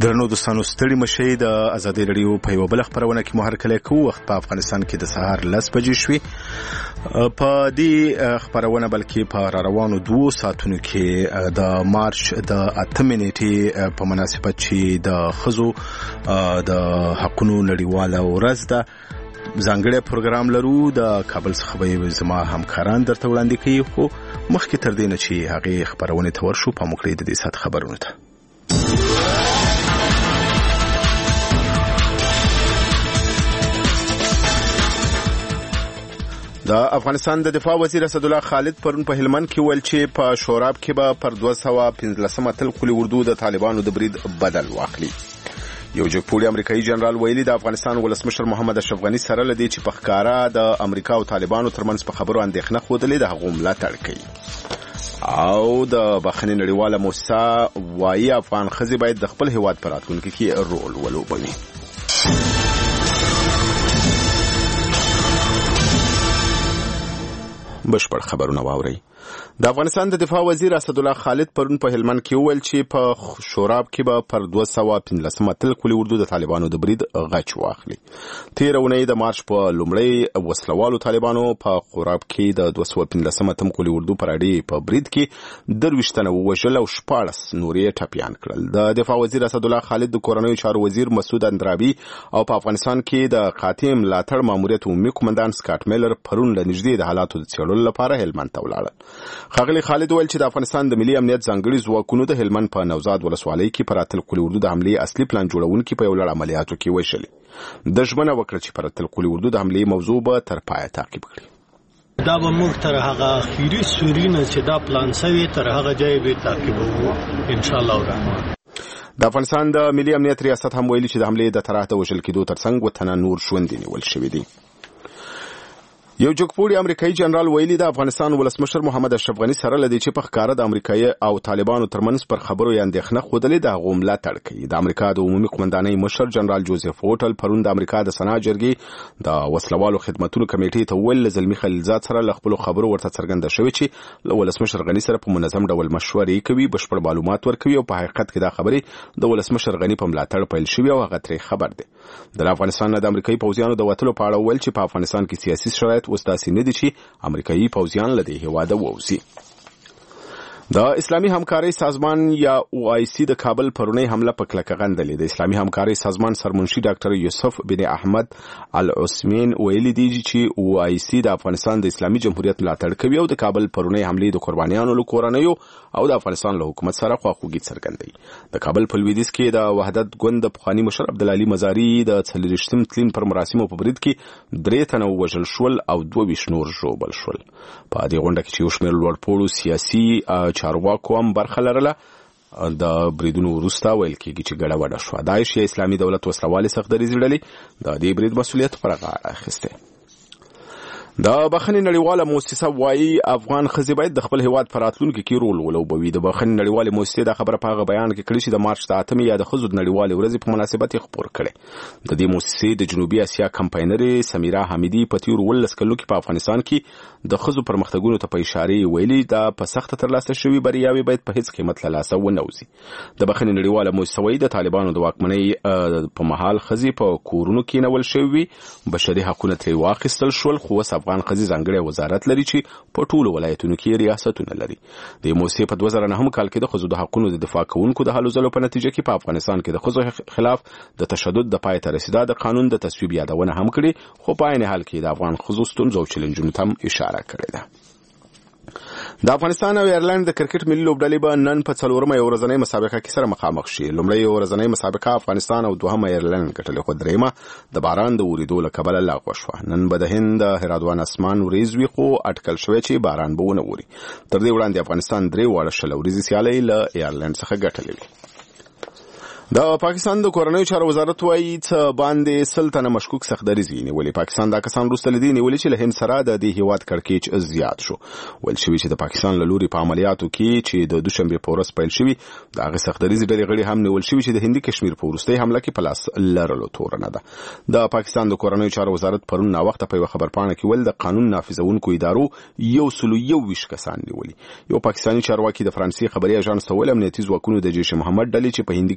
درنو دوستانو ستړي مشي د ازادي رادیو په یو بل خبرونه کې مهر کله کو وخت په افغانستان کې د سهار 10 بجې شوې په دې خبرونه بلکې په روانو 2 ساعتونو کې د مارچ د 8 منېټې په مناسبت چې د خزو د حقونو نړیواله ورځ ده ځانګړی پروګرام لرو د کابل څخه به زما همکاران درته وړاندې کوي خو مخکې تر دې نه چې هغه خبرونه تور شو په مخکې د دې سات خبرونه ته د افغانستان د دفاع وزیر اسد الله خالد پرون په هلمند کې ویل چې په شوراب کې به پر 215 تل قلی اردو د طالبانو د برید بدل واخلي. یو جګپوړی امریکایي جنرال ویلي د افغانستان ولسمشر محمد اشرف غنی سره لدی چې په ښکارا د امریکا او طالبانو ترمنځ په خبرو اندېښنه خوده د هغو ملاتړ کوي او د بخښنې نړیواله موسسه وايي افغان ښځې باید د خپل هیواد په راتلونکي کې رول ولوبوي. بشپړ خبرونه واوري. د افغانستان د دفاع وزیر اسد الله خالد پرون په هلمند کې ویل چې په شوراب کې به پر 215 تل قلی اردو د طالبانو د برید غچ واخلي. تیر اونۍ د مارچ په لومړۍ وسلوالو طالبانو په خوراب کې د 215 تم قلی اردو پر اړې په برید کې 23 تنه وژل او 14 نورې ټپيان کړل. د دفاع وزیر اسد الله خالد د کورنیو چارو وزیر مسعود اندرابي او په افغانستان کې د قاطع ملاتړ ماموریت عمومي قومندان سکاټ میلر پرون له نږدې د حالاتو د څېړلو لپاره هلمند ته ولاړل. ښاغلي خالد ویل چې د افغانستان د ملي امنیت ځانګړي ځواکونو د هلمند په نوزاد ولسوالۍ کې پر اتل قلی اردو د حملې اصلي پلان جوړونکي په یو لړ عملیاتو کې وشلي. د ژمنه وکړه چې پر اتل قلی اردو د حملې موضوع به تر پایه تعقیب کړي. دا به موږ تر هغه اخیری سورینه چې دا پلان سوی تر هغه ځای به تعقیبوو ان شاء الله الرحمن. د افغانستان د ملي امنیت ریاست هم ویلي چې د حملې د طرح د وژل کېدو ترڅنګ وطن نور ژوندي نیول شوي دي. یو جګپوړی امریکایي جنرال ویلي د افغانستان ولسمشر محمد اشرف غنی سره لدی چې په ښکارا د امریکایي او طالبانو ترمنځ پر خبرو یې اندېښنه خوده د هغو ملاتړ کوي. د امریکا د عمومي قومندانۍ مشر جنرال جوزف ووټل پرون د امریکا د سنا جرګې د وسلوالو خدماتو کمیټې ته ویل زلمی خلیلزاد سره له خپل خبرو ورته څرګنده شوې چې ولسمشر غنی سره په منظم ډول مشورې کوي بشپړ معلومات ورکوي او په حقیقت کې دا خبرې د ولسمشر غنی په ملاتړ پیل شوې او هغه ترې خبر دی. د افغانستان د امریکایي پوځیانو د وټلو په اړه ویل چې په افغانستان کې سیاسي شرایط اوس داسې نه دي چې امریکایي پوځیان لدی هواده ووزي. د اسلامي همکارۍ سازمان یا OIC د کابل پرونی حمله په کلکه غندلې. د اسلامي همکارۍ سازمان سرمنشي ډاکټر یوسف بن احمد العثمین ویلي دی چې OIC د افغانستان د اسلامي جمهوریت ملاتړ کوي او د کابل پرونی حملې د قربانیانو له کورنیو او د افغانستان له حکومت سره خواخوږي څرګندوي. د کابل په لویدیځ کې د وحدت ګوند د پخواني مشر عبدالعلي مزاري د 40 تلین پر مراسمو په برید کې 3 تنه وژل شول او 22 نور ژوبل شول. په دې غونډه کې چې یو شمېر لوړپوړو سیاسي چارواکو هم برخه لرله. د بریدونو وروسته ویل کېږي چې ګډوډه شوه. داعش یا اسلامي دولت وسلوالې سختدریځې ډلې د دې برید مسؤلیت پر غاړه اخیستی. د بخښنې نړیواله موسسه وايي افغان ښځې باید د خپل هیواد په راتلونکي کې رول ولوبوي. د بخښنې نړیوالې موسسې دا خبره په هغه بیان کې کړې چې د مارچ د 8 یا د ښځو د نړیوالې ورځې په مناسبت یې خپور کړی. د دې موسسې د جنوبي اسیا کمپاینرې سمیرا حمیدي په تېرو 18 کلونو کې په افغانستان کې د ښځو پرمختګونو ته په اشارې ویلي دا په سخته ترلاسه شوي بریاوې باید په هیڅ قیمت له لاسه ونه وځي. د بخښنې نړیواله موسسه وايي د طالبانو د واکمنۍ په مهال ښځې په کورونو کې نیول شوي بشري حقونه ترې واخیستل شول خو اوس افغان ښځې ځانګړی وزارت لري چې په ټولو ولایتونو کې ریاستونه لري. د موسسې په 2009 کال کې د ښځو د حقونو د دفاع کوونکو د هلو ځلو په نتیجه کې په افغانستان کې د ښځو خلاف د تشدد د پای ته رسیدا د قانون د تصویب یادونه هم کړې خو په عین حال کې د افغان ښځو ستونزو او چیلنجونو ته هم اشاره کړې ده. د افغانستان او ایرلند د کرکټ ملي لوبډلې به نن په 4مه ورځنۍ مسابقه کې سره مخامخ شي. لومړی ورځنۍ مسابقه افغانستان او دوهمه ایرلند ګټلې خو درېمه د باران د وریدو له کبله لغوه شوه. نن به د هند هرادوان اسمان وریځ وي خو اټکل شوی چې باران به ونه ووري. تر دې وړاندې افغانستان 3 واړه شل ورځې سیالۍ له ایرلند څخه ګټلې وي. د پاکستان د کورنیو چارو وزارت وايي چې باندې 100 تنه مشکوک سختدریزي نیولې. پاکستان دا کسان وروسته لدی نیولې چې له هند سره د دې هیواد کړکېچ زیات شو. ویل شوی چې د پاکستان له لوري په عملیاتو کې چې د دوشنبه په ورځ پیل شوی د هغه سختدریزي ډلې غړي هم نیول شوی چې د هندي کشمیر په وروستۍ حمله کې په لاس لرلو تورنه ده. د پاکستان د کورنیو چارو وزارت پرون نا وخت په خبرپاڼه کې ول د قانون نافذونکو ادارو 121 کسان نیولې. یو پاکستاني چارواکي د فرانسې خبري اژانس ته ول امنیتي ځواکونو د جیش محمد ډلې چې په هندي کشمیر کې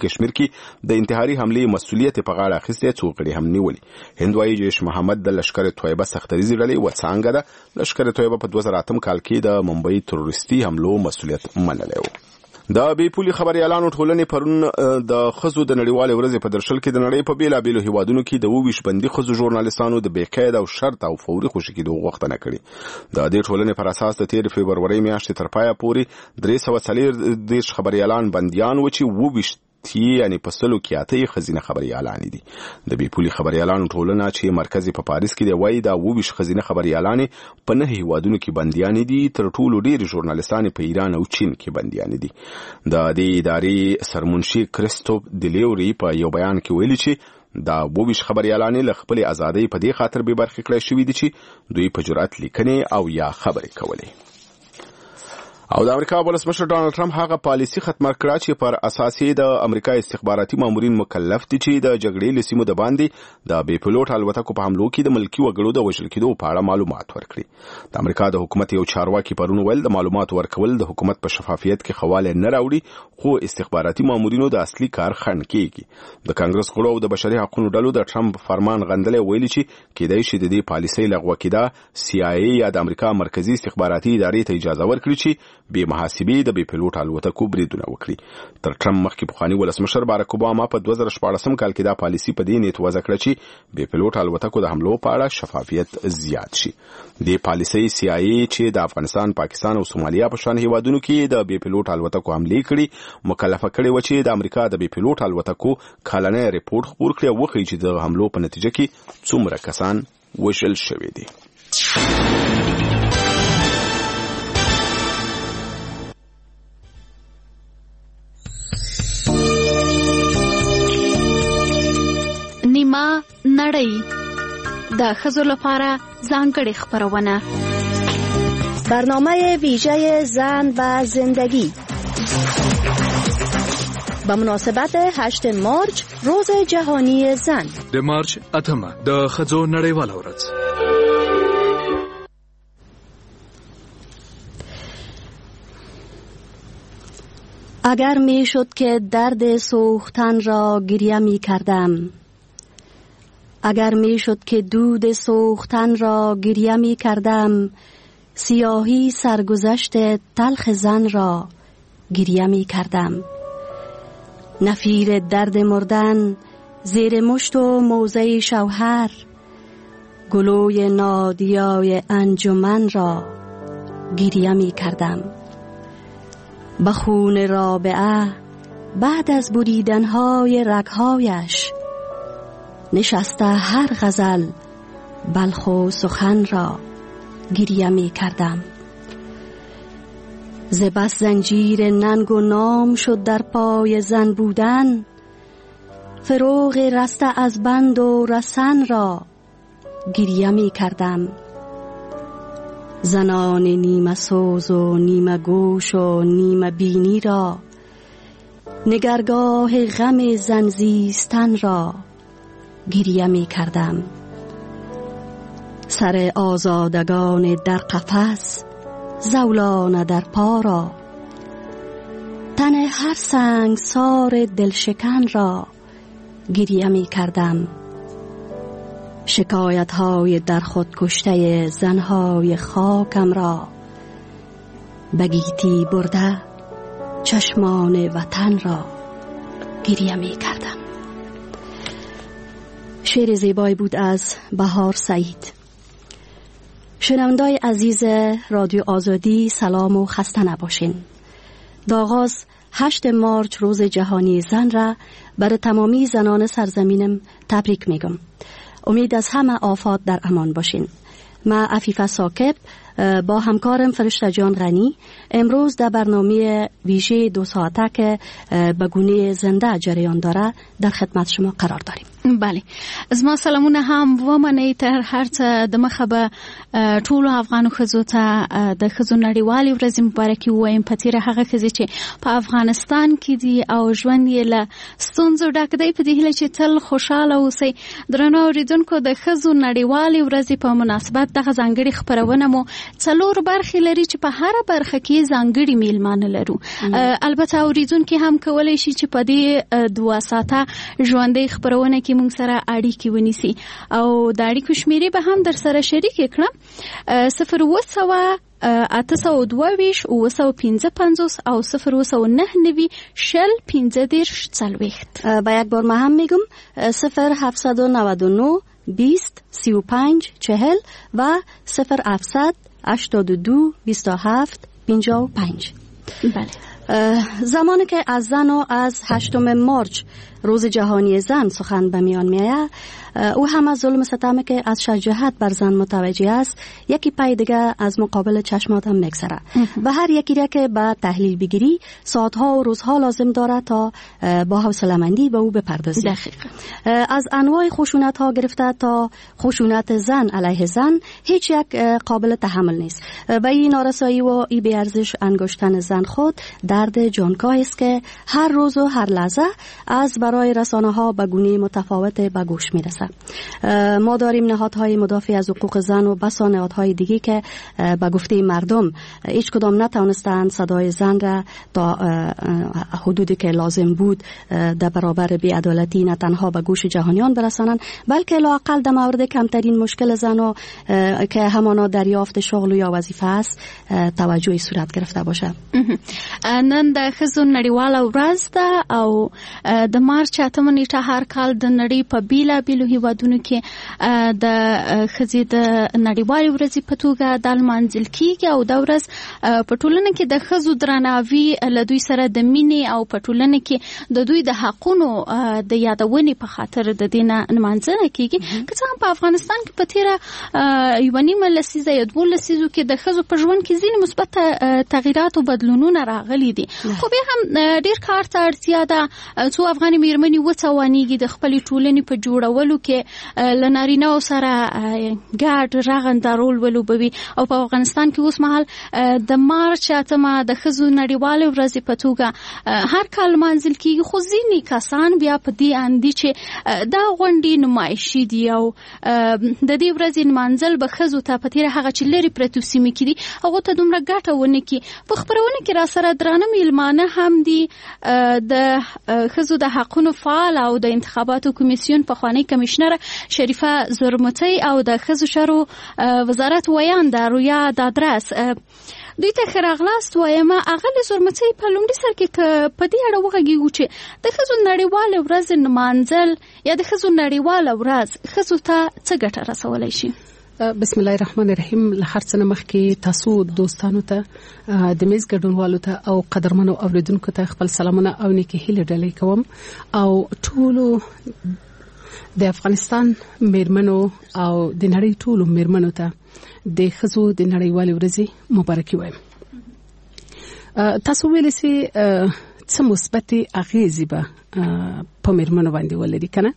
کې د انتحاري حمله مسؤلیت په غاړه اخیسته، څو غړي هم نیولي. هندوایي جیش محمد د لشکر طیبه سختریزي ډلې وڅانګه ده. لشکر طیبه په 2008 کال کې د ممبئی تروریستي حملو مسؤلیت منلی و. د بې پولي خبريالانو ټولنې پرون د خزو د نړیوالې ورځې په درشل کې د نړۍ په بیلابیلو هیوادونو کې د 22 بندي خزو ژورنالیستانو د بېقید او شرط او فوري خوشي کېدو غوښتنه کړې. د دې ټولنې پر اساس د 13 فبرورۍ میاشتې تر پایه پورې 340 خبريالان بنديان و چې 22 یعنی په سلو کې اته خزینه خبريالان دي. د بې پولي خبريالانو ټولنه چې مرکز په پاریس کې دی وایي دا 22 خزینه خبريالان په 9 هیوادونو کې بنديان دي. تر ټولو ډېر ژورنالیستان په ایران او چین کې بنديان دي. د دې ادارې سرمنشي کریستوف دیلیوري په یو بیان کې ویلي چې دا 22 خبريالان له خپل ازادۍ په دې خاطر به برخه کړی شوې دي چې دوی په جرأت لیکنې او یا خبرې کولې. او د امریکا ولسمشر ډانلډ ټرمپ هغه پالیسی ختم کړه چې پر اساس د امریکا استخباراتي مامورین مکلف دي چې د جګړې لسیمو د باندې د بې پلوټ الوتکو په حملو کې د ملکی وګړو د وژل کېدو په اړه معلومات ورکړي. د امریکا د حکومت یو چارواکي پرون ویل د معلومات ورکول د حکومت په شفافیت کې خواله نه راوړي، خو استخباراتي مامورینو د اصلي کار خنډ کیږي. د کانګرس غړو او د بشري حقوقو ډلو د ټرمپ فرمان غندلې ویلي چې کېدای شي د دې پالیسۍ لغوه کېدا CIA یا د امریکا مرکزی استخباراتي ادارې ته اجازه ورکړي چې به محاسبې د بې پلوټ الوتکو بریدونه وکړي. تر ټرمپ مخکې پخواني ولسمشر باراک اوباما په 2014 کال کې دا پالیسی په دې نیت وضع کړه چې بې پلوټ الوتکو د حملو په اړه شفافیت زیات شي. د پالیسی CIA چې د افغانستان، پاکستان او سومالیا په شان هیوادونو کې د بې پلوټ الوتکو حملې کړي مکلفه کړي و چې د امریکا د بې پلوټ الوتکو کلنی ریپورت خپور کړي او وښیي چې د حملو په نتیجه کې څومره کسان وژل شوي دي. نیمه نړۍ د ښځو لپاره ځانګړې خپرونه، برنامه ویژه زن و زندگی به مناسبت 8 مارچ روز جهانی زن. د مارچ 8 د ښځو نړیواله ورځ. اگر می شد که درد سوختن را گریه می کردم، اگر می شد که دود سوختن را گریه می کردم، سیاهی سرگذشت تلخ زن را گریه می کردم. نفیر درد مردن زیر مشت و موزه شوهر، گلوی نادیای انجمن را گریه می کردم. به خون رابعه بعد از بریدنهای رگهایش، نشسته هر غزل بلخ و سخن را گریه می کردم. ز بس زنجیر ننگ و نام شد در پای زن بودن، فروغ رسته از بند و رسن را گریه می کردم. زنان نیمه سوز و نیمه گوش و نیمه بینی را، نگرگاه غم زنزیستن را گریه می کردم. سر آزادگان در قفس، زولان در پا را، تن هر سنگسار دلشکن را گریه می کردم. شکایت های در خود کشته زنهای خاکم را، بگیتی برده چشمان وطن را گریه می کردم. شعر زیبایی بود از بهار سعید. شنوندای عزیز رادیو آزادی، سلام و خسته نباشین. در آغاز 8 مارچ روز جهانی زن را برای تمامی زنان سرزمینم تبریک میگم. امید از همه آفات در امان باشین. من عفیفه ساکب با همکارم فرشته جان غنی امروز در برنامه ویژه 2 ساعته که به گونه زنده جریان داره در خدمت شما قرار داریم. بله زما سلامونه هم ومنئ تر هر څه د مخه به ټولو افغانو ښځو ته د ښځو نړیوالې ورځې مبارکي ووایم په تېره هغه ښځې چې په افغانستان کې دي او ژوند یې له ستونزو ډک دی په دې هیله چې تل خوشحاله اوسئ. درنو اورېدونکو د ښځو نړیوالې ورځې په مناسبت دغه ځانګړې خپرونه مو 4 برخې لري چې په هره برخه کې ځانګړي میلمانه لرو. البته اورېدونکي هم کولی شي چې په دې 2 ساعته ژوندۍ خپرونه کې موږ سره اړیکې ونیسي او د اړیکو شمیرې به هم در سره شریک کړم 0 822 955 او 0 شل 15 40. با یک بار ما هم میگم 0799 20 35 40 و 0700 82 27 55. بله. زمانی که از زن و از 8 مارچ روز جهانی زن سخن به میان میآید، او هم از ظلم ستمی که از شجاعت بر زن متوجه است یکی پای دیگه از مقابل چشمات هم میگذره و هر یکی را که به تحلیل بگیری ساعتها و روزها لازم داره تا با حوصله‌مندی به او بپردازی. از انواع خشونت ها گرفته تا خشونت زن علیه زن هیچ یک قابل تحمل نیست و این نارسایی و این بی‌ارزش انگشتن زن خود درد جانکاه است که هر روز و هر لحظه از برای رسانه ها به گونه متفاوت به گوش میرسه. ما داریم نهادهای مدافع از حقوق زن و بسا نهادهای دیگه که به گفته مردم هیچ کدام نتوانستند صدای زن را تا حدودی که لازم بود در برابر بی‌عدالتی نه تنها به گوش جهانیان برسانند بلکه لااقل در مورد کمترین مشکل زن و که همانا دریافت شغل یا وظیفه است توجهی صورت گرفته باشه. نن د ښځو نړیواله ورځ ده او د مارچ 8 نیټه هر کال د نړۍ په بیلابیلو هیوادونو کې د ښځې د نړیوالې ورځې په توګه د لمانځل کیږي او دا ورځ په ټولنه کې د ښځو درناوي له دوی سره د مینې او په ټولنه کې د دوی د حقونو د یادونې په خاطر د دې نه لمانځنه کیږي. که څه هم په افغانستان کې په تیره 1.5 لسیزه یا 2 لسیزو کې د ښځو په ژوند کې ځینې مثبت تغییرات او بدلونونه راغلي دي خو بیا هم ډیر کار ته اړتیا ده څو افغاني میرمنې وڅوانیږي د خپلې ټولنې په جوړولو کې له نارینه‌و سره ګډ رغنده رول ولوبوي او په افغانستان کې اوس مهال د مارچ 8 د ښځو نړیوالې ورځې په توګه هر کال لمانځل کیږي خو ځینې کسان بیا په دې اندي چې دا غونډې نمایشي دي او د دې ورځې لمانځل به ښځو ته په تیره هغه چې لرې پرتو سیمې کې دي هغو ته دومره ګټه ونه کړي. په خپرونه کې را سره درانه میلمانه هم دي د ښځو د حقونو فعال او د انتخاباتو کمیسیون پخوانی کمشنر شریفه زرمتی او د ښځو چارو وزارت ویاند رویا دادرس دوی ته ښه راغلاست وایم. اغلې زرمتی په لومړي سر کې په دې اړه وغږیږو چې د ښځو نړیواله ورځ نمانځل یا د ښځو نړیواله ورځ ښځو ته څه ګټه رسولی شي؟ بسم الله الرحمن الرحیم. له هر څه نه مخکې تاسو دوستانو ته د میز ګډونوالو ته او قدرمنو اوریدونکو ته خپل سلامونه او نیکه هیله ډالۍ کوم او ټولو د افغانستان میرمنو او د نړۍ ټولو میرمنو ته د ښځو د نړیوالې ورځې مبارکي وایم. تاسو ویلئ چې څه مثبت اغیزې به په میرمنو باندې ولري کنه؟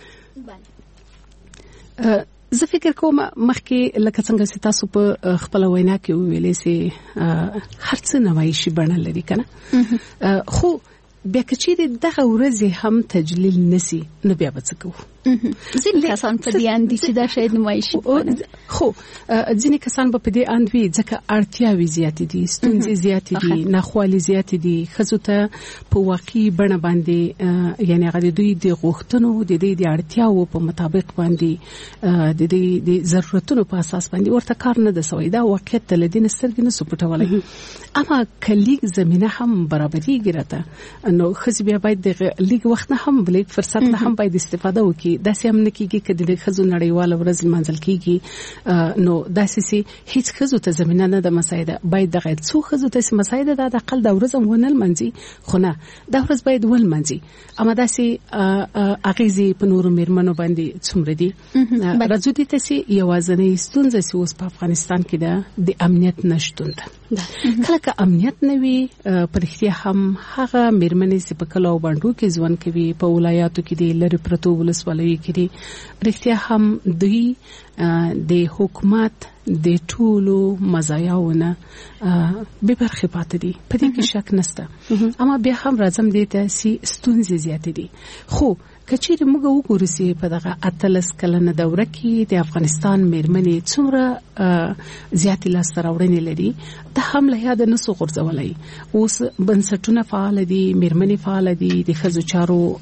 زه فکر کوم مخکې لکه څنګه چې تاسو په خپل وینا کې ویلې چې هر څه نمایشي بڼه لري کنه خو بیا که چیرې دغه ورځې هم تجلیل نسی نو بیا به څه کوو؟ ځینې کسان په دې اند دي چې دا شاید نمایشي خو ځینې کسان به په دې اند وي ځکه اړتیاوې زیاتې دي ستونزې زیاتې دي ناخوالې زیاتې دي ښځو ته په واقعي بڼه باندې یعنې هغه د دوی د غوښتنو د دوی د اړتیاو په مطابق باندې د دوی د ضرورتونو په اساس باندې ورته کار نه ده سوی. دا واقعیت له دې نه سترګې نه سو پټولی اما که لیک زمینه هم برابرېږي راته نو ښځې بیا باید د لیک وخت نه هم لیک فرصت نه هم باید استفاده وکړي. داسې هم نه کېږي که د ښځو نړیواله ورځ لمانځل کېږي نو داسې چې هیڅ ښځو ته زمینه نه ده مساعده. باید دغه څو ښځو ته مساعده ده د اقل دا ورځ هم ونه لمانځي خو نه دا ورځ باید ولمانځي. اما داسې اغیزې په نورو میرمنو باندې څومره دي؟ راځو دې ته چې یوازینۍ ستونزه چې اوس په افغانستان کې ده د امنیت نشتون ده. کله که امنیت نه وي په رښتیا هم هغه میرمنې چې په کلیو باندې کې ژوند کوي په ولایاتو کې د لرې پرتو ولسوالیو ولسوالیو کې دي رښتیا هم دوی د حکومت د ټولو مزایاونه به برخه پاتې دي په دې کې شک نشته اما بیا هم راځم دې ته سي ستونزې زیات دي خو کچېرې موږ وګورو چې په دغه 18 کلنه دوره کې د افغانستان میرمنې څومره زیاتې لاسته راوړنې لري د هم له یاده نسو غورځولای اوس بنسټونه فعال دي میرمنې فعال دي د ښځو چارو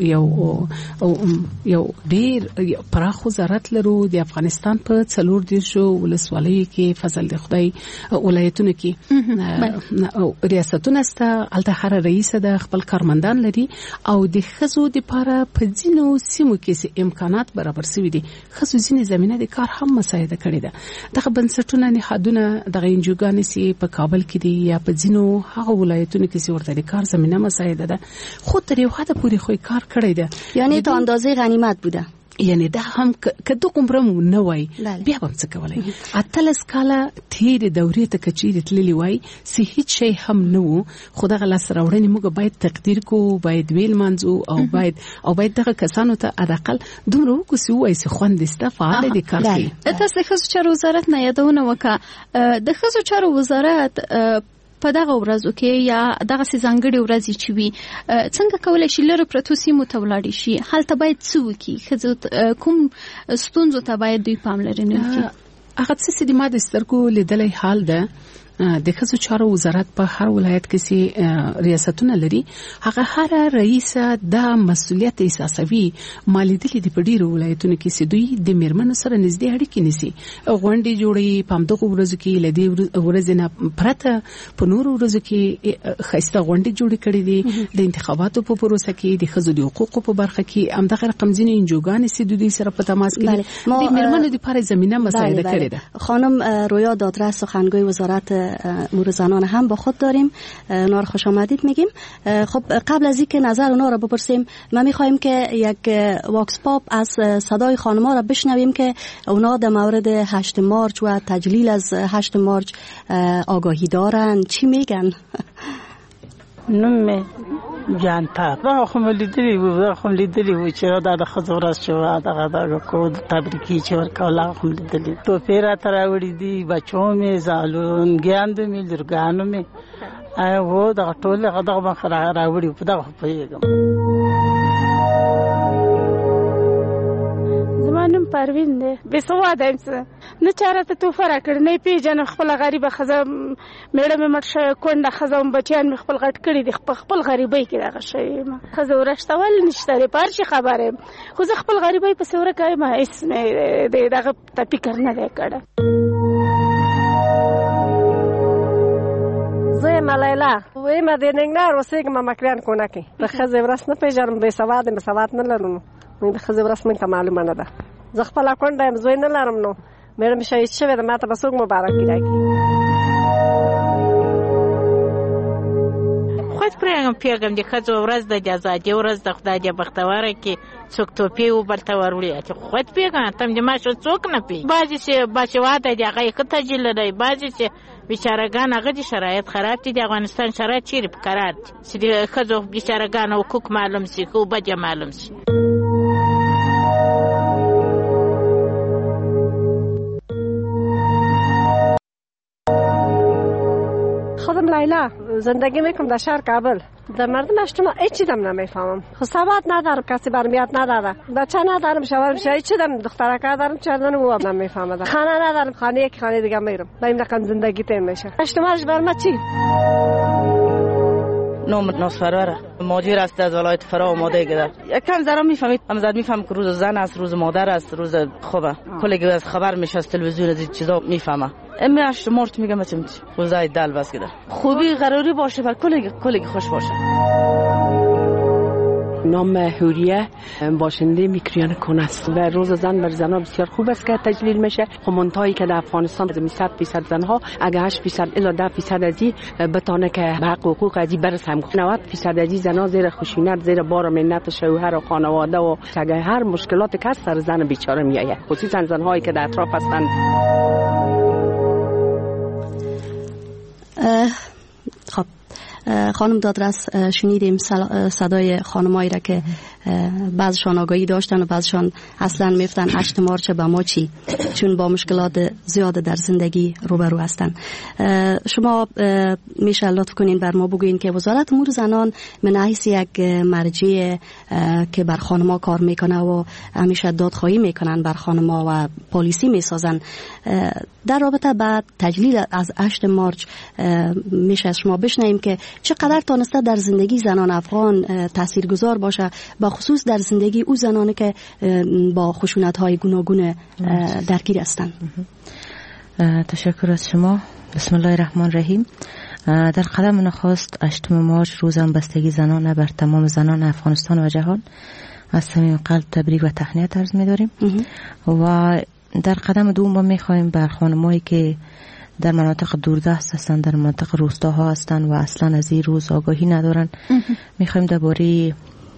یو ډېر پراخ وزارت لرو د افغانستان په 14 ولسوالیو کې فضل د خدای ولایتونو کې ریاستونه سته الته هر رئیس د خپل کارمندان لري او د ښځو لپاره په ځینو سیمو کې امکانات برابر شوي دي ښځو ځینې زمينه د کار هم مساعده کړې ده دغه بنسټونه نهادونه دغه انجوګانې سي په کابل کې دي یا په ځینو هغه ولایتونو کې چې ورته د کار زمينه مساعده ده خو تر یو حد پورې خو کار کړی ده یعنی ته اندازې غنیمت بوده یعنی دا هم کدو کومرم نه وای بیا هم څه کولای اتلس کاله تیر دورې ته کچېرې تللی وای سه هیڅ شی هم نه وو خدای غلا سره وړنې موږ باید تقدیر کو باید ویل منځو او باید دغه کسانو ته اقل دومره وکړو وای چې خوند دسته فعال دي کار کوي تاسو ښځو چارو وزارت نه یادونه وکړه د ښځو چارو وزارت په دغه ورځو کې یا دغه ځانګړي ورځې چې وي څنګه کولای شي لره پرتو سیمو ته ولاړ شي هلته باید څه وکړي ښځو کوم ستونزو ته باید دوی پاملرنه وکړي هغه څه چې د سترګو لیدلې حال ده د ښځو چارو وزارت په هر ولایت کې سي ریاستونه لري هغه هر رئیس د مسؤلیت احساسوي مالیدلې د پډیرو ولایتونو کې سي دوی د میرمنو سره نږدې اړیکې نیسي غونډې جوړي په همدغه ورځو کې لدی ورځ نه پرته په نورو ورځو کې خاصه غونډې جوړې کړې دي د انتخاباتو په پروسه کې د ښځو د حقوقو په برخه کې همدغه رقم ځینې انجوګانې سي دوی سره په تماس کې د میرمنو لپاره زمينه مساعده کړې ده خانم رویا دادرس سخنگوی وزارت امور زنان هم با خود داریم اونا رو خوش آمدید میگیم خب قبل از اینکه نظر اونا رو بپرسیم ما میخوایم که یک واکس پاپ از صدای خانم‌ها رو بشنویم که اونا در مورد 8 مارچ و تجلیل از 8 مارچ آگاهی دارن چی میگن نم جان پاپ دا خو لیدلی و چې دا د خزورس شو دا کو تبریکی چې ورکولا خو لیدلی تو پیرا تراوړي دي بچو می زالون ګاند می لرګانو می او دا ټول غدغه بخره راوړي په دغه پیغام زمانم پروین ده به سواده نه چارته تو فرق نه پیژن خپل غریب خزه میړه مې مړ شوی کونډه خزه بچیان مې خپل غټ کړی دي خپل غریبۍ کې دغه شی خزه ورشتول نشته پر شي خبره خو زه خپل غریبۍ په سوره کوي ما اسم دغه فکر نه دی کړه زه ملیلا وې ما د ننګرهار اوسېږم مکریان کونه کې د خزه ورس نه پیژنم به سواد نه لرم د خزه ورس مې معلومه نه ده زه خپل کونډه زوی نه لرم نو مېرم شهید شوه د ماته بسوک مبارکي راکړي خو پیغام د خځو ورځ د آزادۍ ورځ د خدای د بختواره کې څوک توپی او بلته ورولې چې خو پیغام تم د ماشو څوک نه پی بعضی چې بچواده د هغه کتاجل لري بعضی چې بیچارهګان هغه د شرایط خراب دي د افغانستان شرایط چیرې په قرار دي چې د خځو بیچارهګان او حقوق معلوم شي خو بده معلوم شي خودم لیلا زندگی میکنم در شهر کابل در مردم اجتماع هیچ چیزم نمیفهمم سواد ندارم کسی برمیاد نداره بچه ندارم شوهرم هیچ چیزم دخترکه دارم چردن و هم نمیفهمم خانه ندارم خانه یک خانه دیگه میرم با این رقم زندگی تیم میشه اجتماعش بر ما چی نام نصفراره ماجر است از ولایت فرا آماده گذر یکم ذره میفهمید هم زد میفهم که روز زن است روز مادر است روز خوبه کلی از خبر میشه از تلویزیون از چیزا میفهمه امی 8 مارچ میگم چی روزای دل بس کده خوبی قراری باشه بر کلی خوش باشه نام حوریه باشنده میکریان کن است و روز زن بر زنها بسیار خوب است که تجلیل میشه خب منتهایی که در افغانستان 100% زنها اگه 8% الی 10% از این بتانه که به حق حقوق از این برسم 90% از این زنها زیر خشونت زیر بار منت شوهر و خانواده و اگه هر مشکلات که سر زن بیچاره میآید خصوصا زنهایی که در اطراف هستند. خب خانم دادرس شنیدیم صدای خانمایی را که بعضشان آگاهی داشتن و بعضشان اصلا میفتن 8 مارچ به ما چی، چون با مشکلات زیاد در زندگی روبرو هستن. شما میشه لطف کنین بر ما بگوین که وزارت امور زنان من حیث یک مرجع که بر خانم‌ها کار میکنه و همیشه دادخواهی میکنن بر خانم‌ها و پالیسی میسازن، در رابطه با تجلیل از 8 مارچ میشه شما بشنویم که چقدر تانسته در زندگی زنان افغان تاثیرگذار باشه، با خصوص در زندگی او زنانی که با خشونت‌های گوناگون درگیر هستند. تشکر از شما. بسم الله الرحمن الرحیم. در قدم نخست 8 مارچ روز همبستگی زنان بر تمام زنان افغانستان و جهان از صمیم قلب تبریک و تهنیت عرض می‌داریم و در قدم دوم ما می‌خوایم بر خانمایی که در مناطق دوردست هستند، در مناطق روستاها هستند و اصلا از این روز آگاهی ندارن، می‌خوایم درباره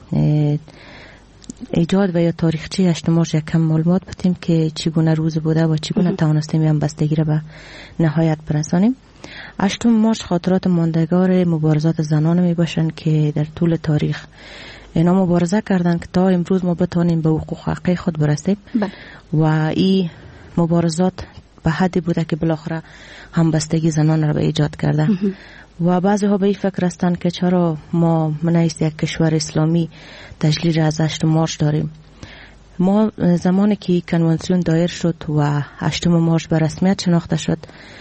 ایجاد و یا تاریخچه 8 مارچ یک کم معلومات بدیم که چگونه روز بوده و چگونه توانستیم همبستگی را به نهایت برسانیم. 8 مارچ خاطرات ماندگار مبارزات زنان می باشند که در طول تاریخ اینا مبارزه کردند که تا امروز ما بتانیم به حقوق حقیقی خود برسیم و این مبارزات به حدی بوده که بالاخره همبستگی زنان را به ایجاد کرده و بعضی ها به این فکر هستند که چرا ما منعیس یک کشور اسلامی تجلیل از 8 مارچ داریم. ما زمانی که کنوانسیون دایر شد و 8 مارچ به رسمیت شناخته شد،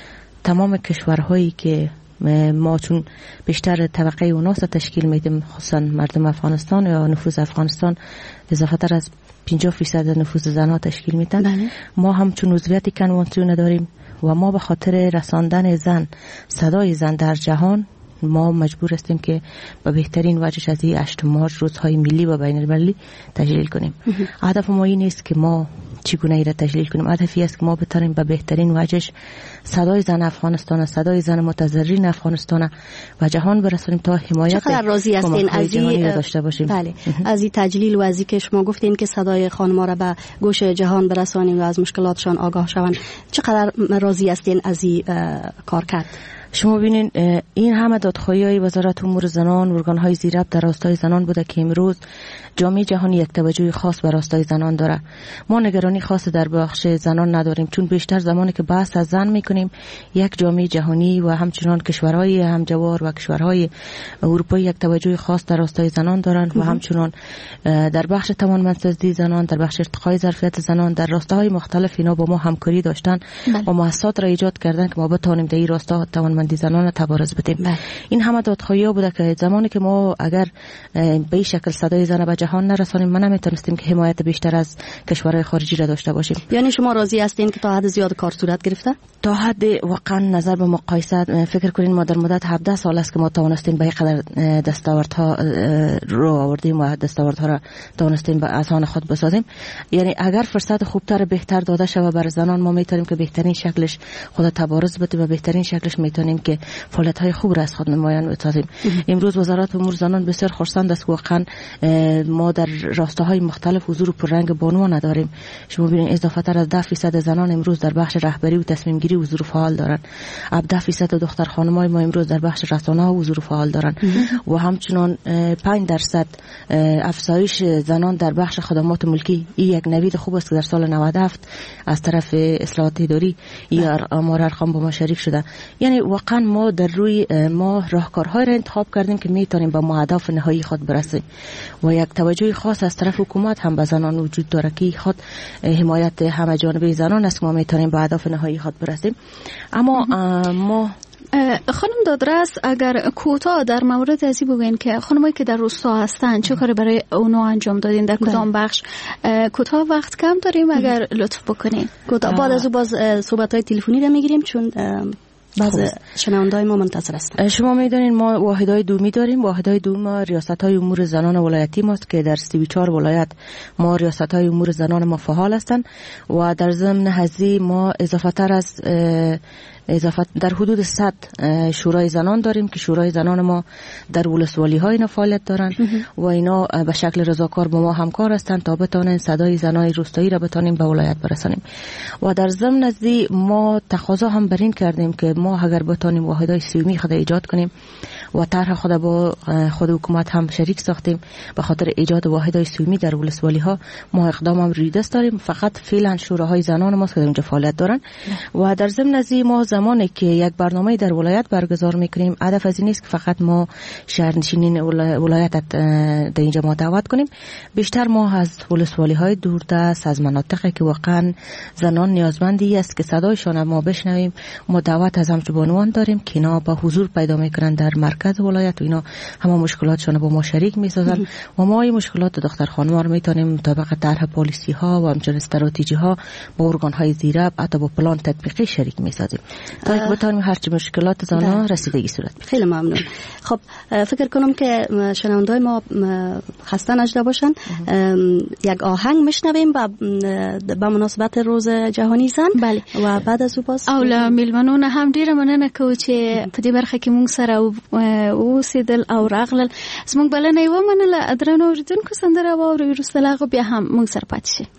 تمام کشورهایی که ما چون بیشتر طبقه اوناس تشکیل میدیم، خصوصا مردم افغانستان یا نفوذ افغانستان اضافه تر از 50% نفوذ زنها تشکیل میدن، ما هم چون عضویت کنوانسیون داریم و ما به خاطر رساندن زن، صدای زن در جهان، ما مجبور هستیم که به بهترین وجهش از این 8 مارچ روزهای ملی و بین المللی تجلیل کنیم. هدف ما این نیست که ما چگونه ای را تجلیل کنیم، هدفی است که ما بتونیم به بهترین وجهش صدای زن افغانستان، صدای زن متضررین افغانستان و جهان برسونیم تا حمایت چقدر راضی هستین از این داشته باشیم. بله، از این تجلیل و از این که شما گفتین که صدای خانم‌ها را به گوش جهان برسانیم و از مشکلاتشان آگاه شوند، چقدر راضی هستین از این کار کرد؟ شما ببینید این همه دادخواهی‌های وزارت امور زنان، ارگان‌های زیربط در راستای زنان بوده که امروز جامعه جهانی یک توجه خاص بر راستای زنان داره. ما نگرانی خاص در بخش زنان نداریم، چون بیشتر زمانی که بحث از زن میکنیم، یک جامعه جهانی و همچنان کشورهای همجوار و کشورهای اروپایی یک توجه خاص در راستای زنان دارند و همچنان در بخش توانمندسازی زنان، در بخش ارتقای ظرفیت زنان در راستاهای مختلف اینا با ما همکاری داشتن و مؤسسات را ایجاد کردن که ما بتوانیم در این راستا توانمندی زنان را تبارز بدیم. این همه دادخواهی‌ها بوده که زمانی که ما اگر به این شکل صدای زن به جهان نرسانیم، ما نمیتونستیم که حمایت بیشتر از کشورهای خارجی را داشته باشیم. یعنی شما راضی هستین که تا حد زیاد کار صورت گرفته؟ تا حد واقعا نظر به مقایسه فکر کنین ما در مدت 17 سال است که ما توانستیم به این قدر دستاوردها رو آوردیم و دستاوردها را توانستیم به آسان خود بسازیم. یعنی اگر فرصت خوبتر بهتر داده شود بر زنان، ما میتونیم که بهترین شکلش خود تبارز بدیم و بهترین شکلش میتونیم که فعالیت‌های خوب را از خود نمایان بسازیم. امروز وزارت امور زنان بسیار خرسند است که واقعا ما در راستاهای مختلف حضور پررنگ بانو نداریم. شما ببینید اضافه تر از 10% زنان امروز در بخش رهبری و تصمیم گیری حضور فعال دارند. 17% دختر خانم‌های ما امروز در بخش رسانه‌ها حضور فعال دارند و همچنان 5% افزایش زنان در بخش خدمات ملکی. این یک نوید خوب است که در سال 97 از طرف اصلاحات اداری یا آمار ارقام با ما شریک شده. یعنی واقعا ما در روی ما راهکارهای را انتخاب کردیم که میتونیم به هدف نهایی خود برسیم و یک توجه خاص از طرف حکومت هم به زنان وجود داره که خود حمایت همه جانبه زنان است که ما میتونیم به هدف نهایی خود برسیم. اما ما خانم دادرس اگر کوتاه در مورد ازی بگوین که خانمایی که در روستا هستن چه کاری برای اونا انجام دادین، در کدام بخش؟ کوتاه وقت کم داریم، اگر لطف بکنین کوتاه. بعد از او باز صحبت‌های تلفنی را میگیریم چون بعض شنونده‌های ما منتظر هستند. شما میدونین ما واحدهای دومی داریم. واحدهای دوم ریاست‌های امور زنان ولایتی ماست که در 34 ولایت ما ریاست‌های امور زنان ما فعال هستند و در ضمن هذه ما اضافه تر از در حدود 100 شورای زنان داریم که شورای زنان ما در ولسوالی‌های اینا فعالیت دارند و اینا به شکل رضاکار با ما همکار هستند تا بتونن صدای زنای روستایی را بتونیم به ولایت برسانیم. و در ضمن از ما تقاضا هم بر این کردیم که ما اگر بتونیم واحدهای سیومی خود ایجاد کنیم و طرح خود با خود حکومت هم شریک ساختیم به خاطر ایجاد واحدهای سومی در ولسوالی ها. ما اقدام هم روی دست داریم، فقط فعلا شوراهای زنان ما که اونجا فعالیت دارن و در ضمن از ما زمانی که یک برنامه در ولایت برگزار میکنیم هدف از این است که فقط ما شهرنشینین ولایت در اینجا ما دعوت کنیم. بیشتر ما از ولسوالی های دوردست، از مناطقی که واقعا زنان نیازمندی است که صدایشان ما بشنویم، ما دعوت از همچوبانوان داریم که اینا با حضور پیدا میکنن در مرکز ولایت و اینا همه مشکلاتشان با ما شریک میسازن و ما این مشکلات دختر خانم رو میتونیم مطابق طرح پالیسی ها و همچنین استراتژی ها با ارگان های زیرا حتی با پلان تطبیقی شریک میسازیم تا اینکه بتونیم هر چه مشکلات زنان رسیدگی صورت بده. خیلی ممنون. خب فکر کنم که شنوندای ما خسته نشده باشن. یک آهنگ میشنویم با مناسبت روز جهانی زن. بله. و بعد از او باز او له میلمنونه هم ډیره مننه کوم چې په دې برخه کې مونږ سره اوسېدل او راغلل. زموږ بلنه یې ومنله. درنو اوریدونکو سندره واورئ، وروسته له هغه بیا هم مونږ سره پاتې شئ.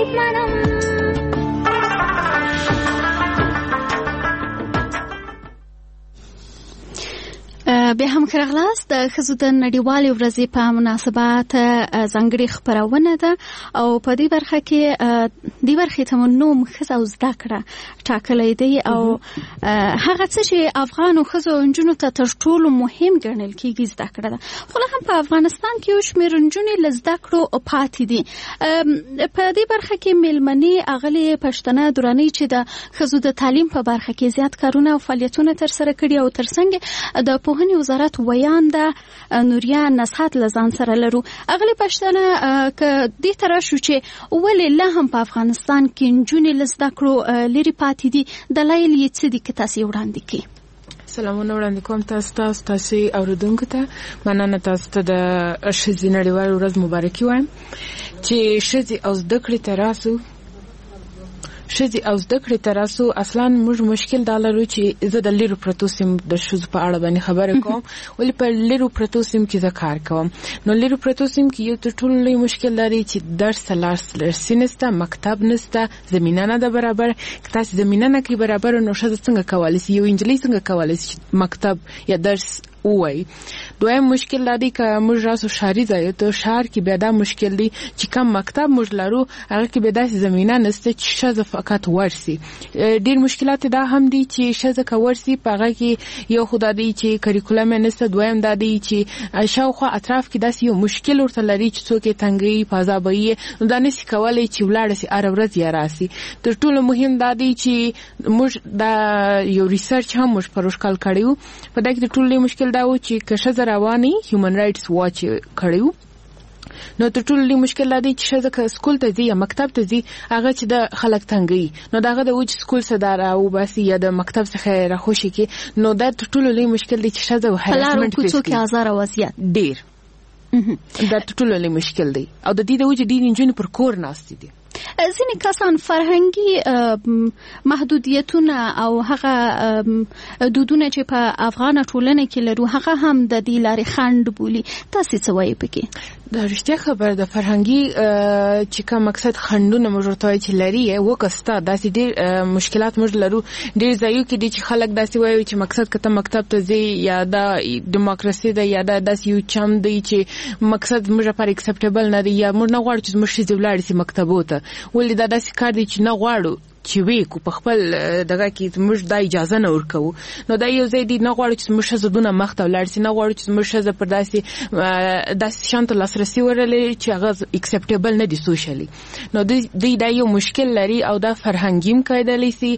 بیا هم راغلاست د ښځو د نړیوالې ورځې په مناسبت ځانګړې خپرونه ده او په دې برخه کې د برخې تمنوم ښځه او زده کړه ټاکلی دی او هغه څه چې افغانو ښځو او نجونو ته تر ټولو مهم ګڼل کېږي زده کړه ده. خو لا هم په افغانستان کې یو شمېر نجونې له زده کړو پاتې دي. په دې برخه کې میلمنې اغلې پښتنه درانۍ چې د ښځو د تعلیم په برخه کې زیات کارونه او فعالیتونه ترسره کړي او ترڅنګ د پوهنې وزارت ویانده نوریا نصحت لزان سره لرو. اغلی پښتنه که دې تر شو چې ولې لا هم په افغانستان کې نجونې له زده کړو لرې پاتې دي، دلایل یې څه دي که تاسې وړاندې کړئ؟ سلامونه وړاندې کوم تاسو اوریدونکو ته. مننه تاسو ته د ښځې نړیواله ورځ مبارکي وایم چې ښځې او زده کړې ته راسو. اصلا موږ مشکل دا لرو چې زه د لرو پرتو سیمو د ښځو په اړه باندې خبرې کوم ولې په لرو پرتو سیمو کې زه کار کوم. نو لرو پرتو سیمو کې یو تر ټولو لوی مشکل لري چې درس لاسرسی نشته، مکتب نشته، زمینه نه ده برابر. که تاسو زمینه نه کې برابر نو ښځه څنګه کولی شي، یو نجلۍ څنګه کولی شي مکتب یا درس وای. دویم مشکل دی که موږ راسو ښاري ځای ته، ښار کې بیا دا مشکل دی چې کم مکتب موږ لرو هغه کې بیا داسې زمینه نشته چې ښځه فقط ورسي. ډېر مشکلات دا هم دي چې ښځه که ورسي په هغه کې یو خو دا دی چې کریکولم یې نشته، دویم دا دی چې شاوخوا اطراف کې داسې یو مشکل ورته لري چې څوک یې تنګوي فضابوي، نو دا نشي کولی چې ولاړه سي هره ورځ یا راسي. تر ټولو مهم دا دی چې موږ دا یو ریسرچ هم موږ پروژ کال کړی و، په دا کې تر ټولو مشکل دا و چې که ښځه رواني هیومن رایټس واچ کړی و، نو تر ټولو لوی مشکل دا دی چې ښځه که سکول ته ځي یا مکتب ته ځي هغه چې د خلک تنګوي، نو د هغه د وجې سکول څخه دا راوباسي یا د مکتب څخه راخوشي کړي، نو دا تر ټولو لوی مشکل دی چې ښځه هراسمنټ فیس کوي. ازار وضعیت ډېر دا تر ټولو لوی مشکل دی او د دې د وجې ډېرې نجونې پر کور ناستې دي. ځینې کسان فرهنګي محدودیتونه او هغه دودونه چې په افغان ټولنه کې لرو هغه هم د دې لارې خنډ بولي. تاسې څه وایي پکې؟ دا رښتیا خبره ده. فرهنګي چې کوم مقصد خنډونه موږ ورته وایو چې لري وکسته داسې ډېر مشکلات موږ لرو. ډېر ځایو کې دي چې خلک داسې وایي چې مقصد که ته مکتب ته ځې یا دا ډیموکراسي ده یا دا داسې یو چم دی چې مقصد موږ لپاره اکسپټیبل نه دی یا موږ نه غواړو چې زموږ ښځې ولاړې شي مکتبو ته. ولې دا داسې کار دی چې نه غواړو چې وی کو په خپل دغه کې موږ د اجازه نه ورکو. نو دا یو ځای دی نه غواړو چې موږ ښځه دونه مخ ته ولاړ شي، نه غواړو چې موږ ښځه پر داسې شانت لاسرسي ورلې چې هغه اکسپټیبل نه دي سوشلی. نو دوی دا یو مشکل لري او دا فرهنګي کېدلی شي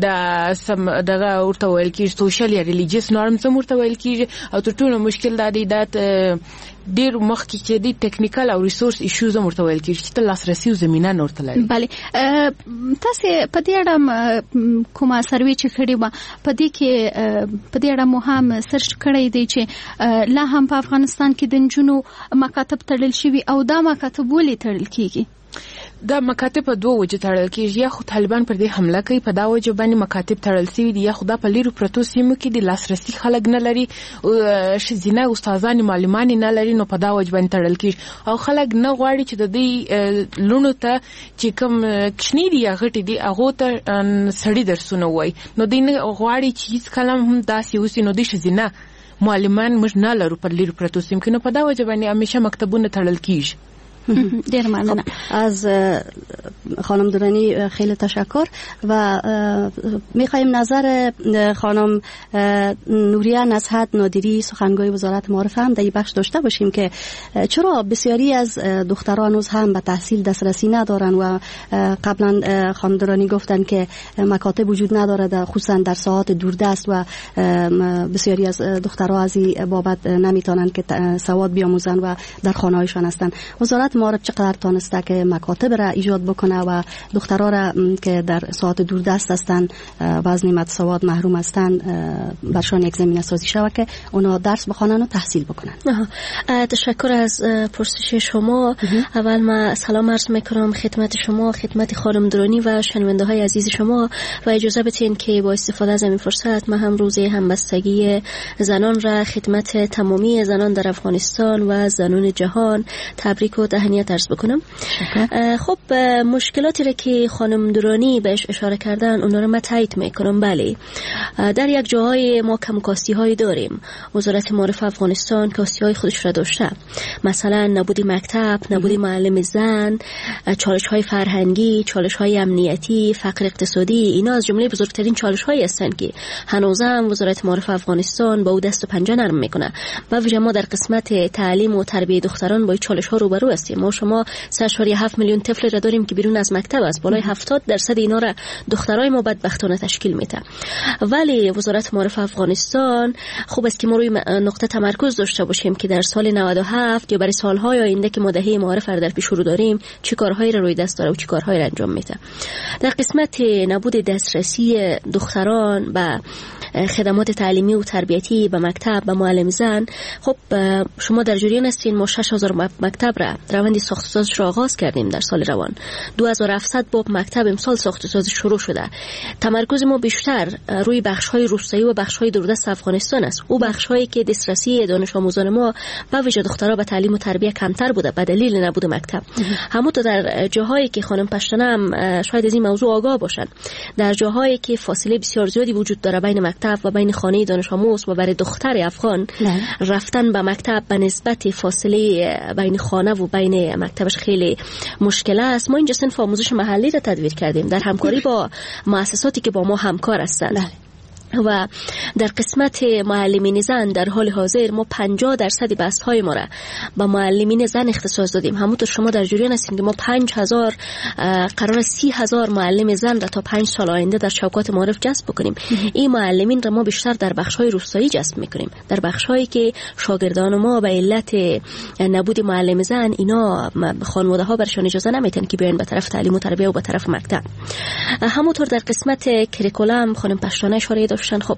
دغه ورته ویل کېږي سوشل یا ریلیجیس نورمز هم ورته ویل کېږي. او تر ټولو مشکل دا دی دا ډېر مخکې چې دی ټیکنیکل او ریسورس ایشوز هم ورته ویل کېږي چې ته لاسرسي او زمینه نه ورته لري. بله تاسې په دې اړه کومه سروې چې کړې وه په دې کې په دې اړه مو هم سرچ کړی دی چې لا هم په افغانستان کې د نجونو مکاتب تړل شوي او دا مکاتب ولې تړل کېږي؟ دا مکاتب په دوه وجه تړل کېږي. یا خو طالبان پر دې حمله کوي په دا وجه باندې مکاتب تړل شوي دي، یا خو دا په لیرو پرتو سیمو کې د لاسرسي خلک نه لري، ښځینه استادانې معلمانې نه لري، نو په دا وجه باندې تړل کېږي. او خلک نه غواړي چې د دې لوڼو ته چې کوم کوچني دي یا غټې دي هغو ته سړي درسونه وایي، نو دوی نه غواړي چې هېڅ کله هم داسې اوسي. نو دوی ښځینه معلمان موږ نه لرو پر لیرو پرتو سیمو کې، نو په دا وجه باندې همیشه مکتبونه تړل کېږي. دیر ممنونم از خانم درانی. خیلی تشکر و میخوایم نظر خانم نوریه نصحت نادری سخنگوی وزارت معارفه هم در این بخش داشته باشیم که چرا بسیاری از دختران هم به تحصیل دسترسی ندارن و قبلا خانم درانی گفتن که مکاتب وجود نداره خصوصا در ساعات دوردست و بسیاری از دخترها از این بابت نمیتونن که سواد بیاموزن و در خانه‌هایشان هستن. وزارت معارف چقدر تانسته که مکاتب را ایجاد بکنه و دخترها را که در ساعات دوردست هستن و از نعمت سواد محروم هستن برشان یک زمینه سازی شود که اونا درس بخوانن و تحصیل بکنن؟ تشکر از پرسش شما. اول ما سلام عرض میکنم خدمت شما، خدمت خانم درانی و شنونده های عزیز شما و اجازه بدین که با استفاده از این فرصت ما هم روز همبستگی زنان را خدمت تمامی زنان در افغانستان و زنان جهان تبریک و تهنیت عرض بکنم. خب مشکلاتی را که خانم درانی بهش اشاره کردن اونا رو من تایید میکنم. بله، در یک جاهای ما کمکاستی های داریم. وزارت معارف افغانستان کاستی های خودش را داشته، مثلا نبودی مکتب، نبودی معلم زن، چالش های فرهنگی، چالش های امنیتی، فقر اقتصادی. اینا از جمله بزرگترین چالش هایی هستند که هنوزم وزارت معارف افغانستان با او دست و پنجه نرم میکنه. و ویژه ما در قسمت تعلیم و تربیت دختران با این چالش ها روبرو هستیم. ما شما 3.7 میلیون طفل را داریم که بیرون از مکتب است. بالای 70% اینا را دخترای ما بدبختانه تشکیل میده. ولی وزارت معارف افغانستان خوب است که ما روی نقطه تمرکز داشته باشیم که در سال 97 یا برای سالهای آینده که ما دهه معارف را در پیش رو داریم چه کارهایی را روی دست داره و چه کارهایی را انجام میده. در قسمت نبود دسترسی دختران به خدمات تعلیمی و تربیتی، به مکتب، به معلم زن، خب شما در جریان هستین ما 6000 مکتب را روند ساخت و سازش را آغاز کردیم در سال روان. 2700 باب مکتب امسال ساخت و سازش شروع شده. تمرکز ما بیشتر روی بخش‌های روستایی و بخش‌های دوردست افغانستان است. او بخش‌هایی که دسترسی دانش آموزان ما و ویژه دخترها به تعلیم و تربیت کمتر بوده به دلیل نبود مکتب. همونطور در جاهایی که خانم پشتنه هم شاید از این موضوع آگاه باشند، در جاهایی که فاصله بسیار زیادی وجود داره بین مکتب و بین خانه دانش آموز و برای دختر افغان رفتن به مکتب به نسبت فاصله بین خانه و بین مکتبش خیلی مشکل است. ما اینجا صنف آموزش محلی را تدویر کردیم در همکاری با مؤسساتی که با ما همکار هستند. و در قسمت معلمین زن در حال حاضر ما 50% بست‌های ما را با معلمین زن اختصاص دادیم. همونطور شما در جریان هستید که ما 5000 قرار 30000 معلم زن را تا 5 سال آینده در چوکات معارف جذب بکنیم. این معلمین را ما بیشتر در بخش‌های روستایی جذب می‌کنیم، در بخش‌هایی که شاگردان ما به علت نبود معلم زن اینا خانواده‌ها برشان اجازه نمیدن که بیان به طرف تعلیم و تربیت و به طرف مکتب. همونطور در قسمت کریکولم خانم پشتانه اشاره داشتن. خب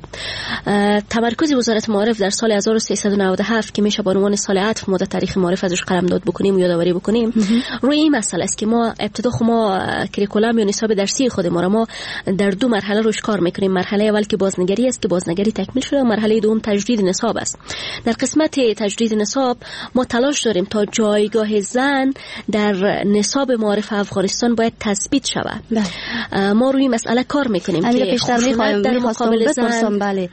تمرکز وزارت معارف در سال 1397 که میشه به عنوان سال عطف ما در تاریخ معارف ازش قلمداد بکنیم و یادآوری بکنیم روی این مسئله است که ما ابتدا ما کریکولم یا نصاب درسی خود ما را ما در 2 مرحله روش کار میکنیم. مرحله اول که بازنگری است که بازنگری تکمیل شده و مرحله دوم تجدید نصاب است. در قسمت تجدید نصاب ما تلاش داریم تا جایگاه زن در نصاب معارف افغانستان باید تثبیت شود. ما روی مسئله کار میکنیم که خشونت در مقابل زن، بله،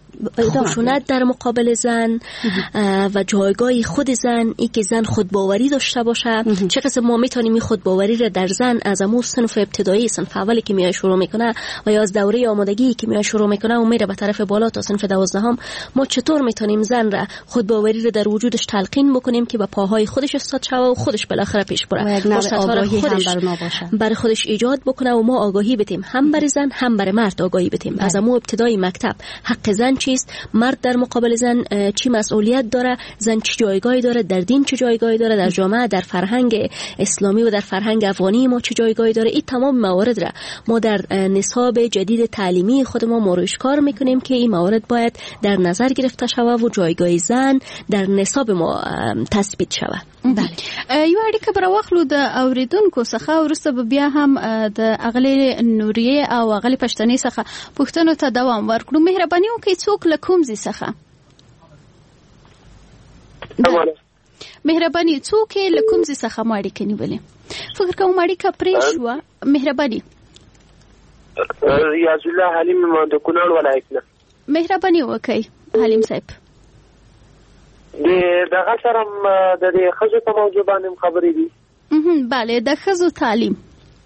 خشونت در مقابل زن و جایگاه خود زن، ای که زن خودباوری داشته باشه. چه قسم ما میتونیم این خودباوری را در زن از امو صنف ابتدایی، صنف اولی که میای شروع میکنه و یا از دوره آمادگی که میای شروع میکنه و میره به طرف بالا تا صنف 12 ما چطور میتونیم زن را خودباوری را در وجودش تلقین بکنیم که به پاهای خودش استاد شوه و خودش بالاخره پیش بره، فرصت‌ها را خودش برای خودش ایجاد بکنه و ما آگاهی بدیم، هم برای زن هم برای مرد آگاهی بدیم. از امو ابتدایی مکتب حق زن چیست، مرد در مقابل زن چی مسئولیت داره، زن چه جایگاهی داره، در دین چه جایگاهی داره، در جامعه، در فرهنگ اسلامی و در فرهنگ افغانی ما چه جایگاهی داره. این تمام موارد را ما در نصاب جدید تعلیمی خود ما روش کار میکنیم که این موارد باید در نظر گرفته شود و جایگاه زن در نصاب ما تثبیت شود. بله، یو اړیکه بر واخلو د اوریدونکو څخه ورسته بیا هم د اغلی نوریه او اغلی پښتنې څخه پښتنو ته دوام ورکړو. مهرباني وکړئ څوک له کوم ځای څخه؟ مهرباني څوک له کوم ځای څخه مو اړیکه نیولې؟ فکر کوم اړیکه پرې شوه. مهرباني ریاض الله حلیم د کونړ ولایت نه. مهرباني وکړئ حلیم صاحب. دغه سره د ښځو په موضوع باندې خبرې دي. بله، د ښځو تعلیم.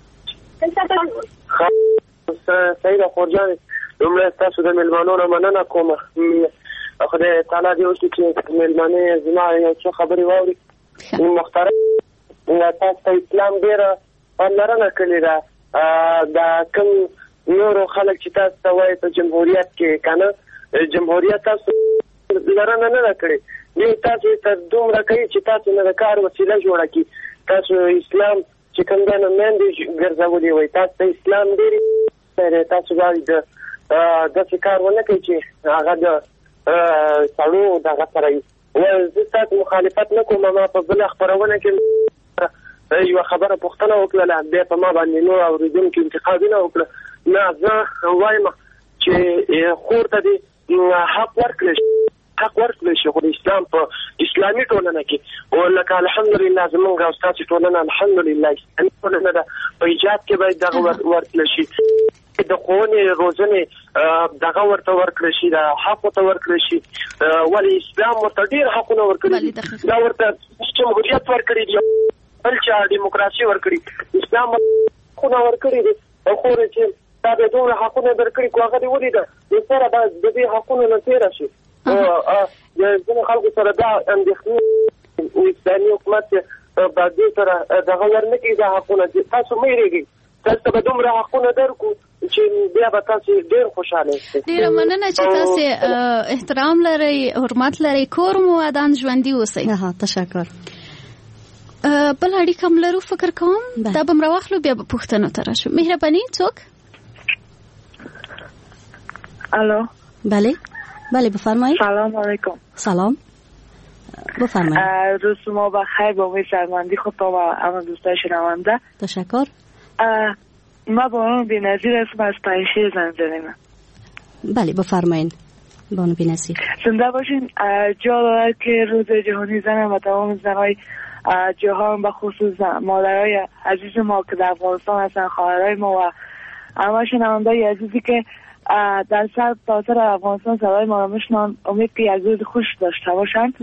سیده خورجان، لومړی تاسو د مېلمنو نه مننه کوم. خدای تعالی دې وکړي چې مېلمنې زما یو څه خبرې واوري. محترم، تاسو ته اسلام ډېره پاملرنه کړې ده. دا کوم نورو خلک چې تاسو ته وایي په جمهوریت کې که نه، جمهوریت تاسو لرنه نه ده کړې. دې تاسو ته دومره کوي چې تاسو نه د کار وسیله جوړه کړي. تاسو اسلام چې کوم دی نو میندې ګرځولي وایي. تاسو ته اسلام ډېر تاسو باید داسې کار ونه کوي چې هغه د سړو دغه سره وي. زه تاسو مخالفت نه کوم. ما په بله خپرونه کې یوه خبره پوښتنه وکړله، بیا په ما باندې نور اورېدونکي انتقادونه وکړه. نه، زه وایم چې خور ته دې حق ورکړی حق ورکړی شي، خو د اسلام په اسلامي ټولنه کې لکه الحمدلله زمونږ او ستاسې ټولنه الحمدلله اسلامي ټولنه ده. په ایجاد کې باید دغه ورکړل شي د ښوونې روزنې دغه ورته ورکړل شي د حق ورته ورکړل شي ولې اسلام ورته ډېر حقونه ورکړي دا ورته جمهوریت ورکړي دي بل چا ډیموکراسي ورکړي اسلام حقونه ورکړي دي او خو چې دا د دومره حقونه درکړي خو هغه دې ولیده د سره د دې حقونو نه تېره شي ځینې خلکو سره دا اندېښنې او اسلامي حکومت به دې سره دغه ورنه کړي دا حقونه تاسو مه هېرېږئ تاسو به دومره حقونه درکړو چې بیا به تاسو ډېر خوشحاله شئ. ډېره مننه چې تاسو احترام لرئ حرمت لرئ کور مو ودان ژوندي اوسئ. تشکر. بل اړیکه هم لرو فکر کوم دا به راواخلو بیا به پوښتنو ته راشو. مهرباني څوک؟ الو. بله بفرمایید. سلام علیکم. سلام بفرمایید. روز شما بخیر با امید سلامتی خودتان و همه دوستای شنونده. تشکر. ما بانو بی‌نظیر هستم از پنجشیر زنگ زدم. بله بفرمایید بانو بی‌نظیر. زنده باشین. جا دارد که روز جهانی زن و تمام زنهای جهان به خصوص مادرای عزیز ما که در افغانستان هستن خواهرای ما و همه شنوندای عزیزی که در سر تا سر افغانستان صدای ما رو میشنون امید که یک روز خوش داشته باشند.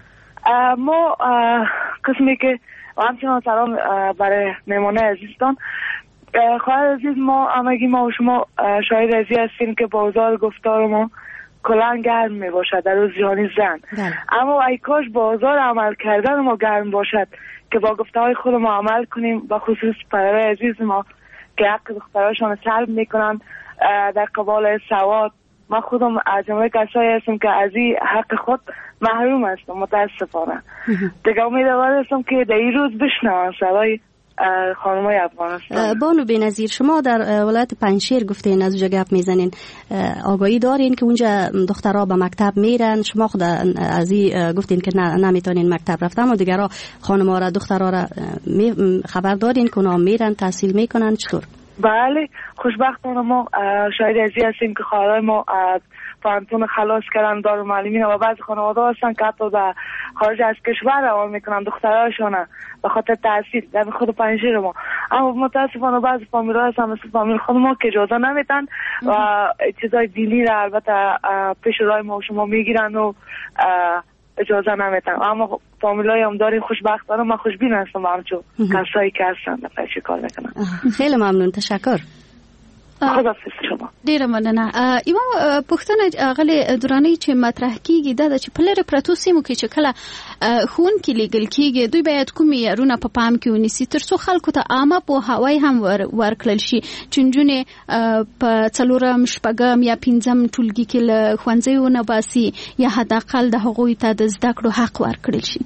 ما قسمی که همچنان سلام برای مهمانه عزیزتان. خواهر عزیز ما همگی ما و شما شاهد ازی هستیم که بازار گفتار ما کلان گرم می باشد در روز جهانی زن. اما ای کاش بازار عمل کردن ما گرم باشد که با گفته‌های خود ما عمل کنیم و خصوص برای عزیز ما که حق دختراشان سلب میکنن در قبال سواد. ما خودم از جمله کسایی هستم که از این حق خود محروم هستم متاسفانه. دیگه امیدوار هستم که در این روز بشنوم صدای خانمای افغانستان. بانو بی‌نظیر شما در ولایت پنجشیر گفتین از اونجا گپ میزنین آگاهی دارین که اونجا دخترها به مکتب میرن شما خود از این گفتین که نمیتونین مکتب رفتن و دیگرها خانم‌ها را دخترها را خبر دارین که اونا میرن تحصیل میکنن چطور؟ بله خوشبختانه ما شاید ازی هستیم که خواهرای ما از پانتون خلاص کردن دارالمعلمین و بعضی خانواده هستن که حتی در خارج از کشور روان میکنن دخترهاشون به خاطر تحصیل در خود پنجشیر ما. اما متاسفانه بعضی فامیل‌ها هستن مثل فامیل خود ما که اجازه نمیدن و چیزای دینی را البته پیش روی ما و شما میگیرن و اجازه نمیدن. اما فامیلای هم داریم خوشبختانه من خوشبین هستم همچون کسایی که هستن در پیش کار میکنن. خیلی ممنون تشکر. خداحافظ شما. ډیره مننه. یو پوښتنه غلې درانه چې مطرح کیږي دا چې په لری پرتو سیمو کې چې کله خون کې لیږل کیږي دوی باید کوم یارونه په پام کې ونیسي ترڅو خلکو ته عامه پوهاوی هم ورکړل شي چې نجونې په څلورم شپږم یا پنځم ټولګي کې له ښوونځیو نه باسي یا حداقل د هغوی ته د زده کړو حق ورکړل شي.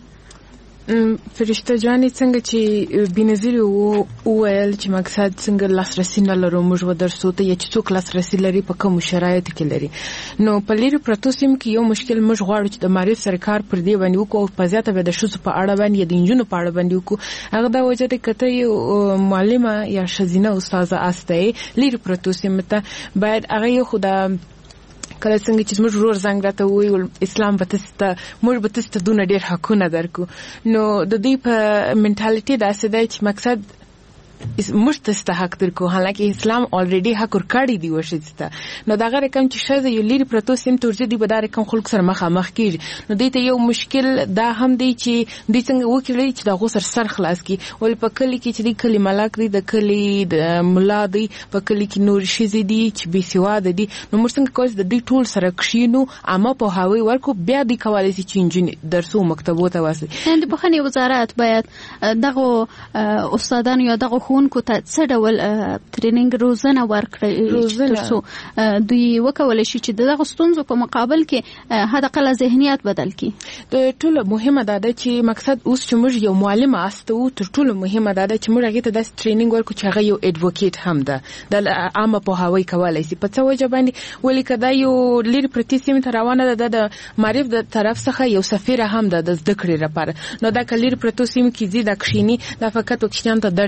فرشته جانې څنګه چې بینظیر وویل چې مقصد څنګه لاسرسي نه لرو موږ ودرسو ته یا چې څوک لاسرسي لري په کوم شرایطو کې لري نو په لري پرتو سیمو کې یو مشکل موږ غواړو چې د معرف سرکار پر دې باندې وکړو په زیاته به د ښځو په اړه باندې د انجونو په اړه باندې وکړو هغه دا وجه ده کته یو معلمه یا ښځینه استاده استه لري پرتو سیمو ته باید هغه یو خدا کله څنګه چې موږ ورور زنګ راته وایي اسلام به تاسو موږ به تاسو دونه ډېر حقونه درکو نو د دې په منټالیټي داسې دی چې مقصد موږ ته حق درکو حالکه اسلام الریډي حق ورکړی دی وشته نو دا غره کوم چې شاده یو لري پروتو سیم تورځي دی بدار کوم خلک سره مخامخ کیږي نو دې ته یو مشکل دا هم دی چې د څنګه وکړي چې دا غوسر سر خلاص کی ول په کلی کې چې د کلی ملک دی د کلی د مولا دی په کلی کې نور شي دي چې بي سواد دي نو موږ څنګه کوز د دې ټول سره کښینو اما په هاوی ورکو بیا د کوالي چې انجن درسو مکتبو ته واسي د بخښنې وزارت باید دغه استادان یا دغه خونکو ته څه ډول ټریننګ روزنه ورکړي ترڅو دوی وکولای شي چې دغه ستونزو په مقابل کې حداقل ذهنیت بدل کړي د ټولو مهمه ده چې مقصد اوس چې موږ یو معلم استو تر ټولو مهمه ده چې موږ هغه ته د ټریننګ ورکو چې هغه یو اډوکیټ هم ده د عامه په هوای کولای شي په څه وجه باندې ولې کدا یو لیر پرتی سیم ته روانه ده د معرف د طرف څخه یو سفیر هم ده د ذکر لپاره نو دا کلیر پرتو سیم کې زی د کښینی د فقط وکښتان ته درس نه دا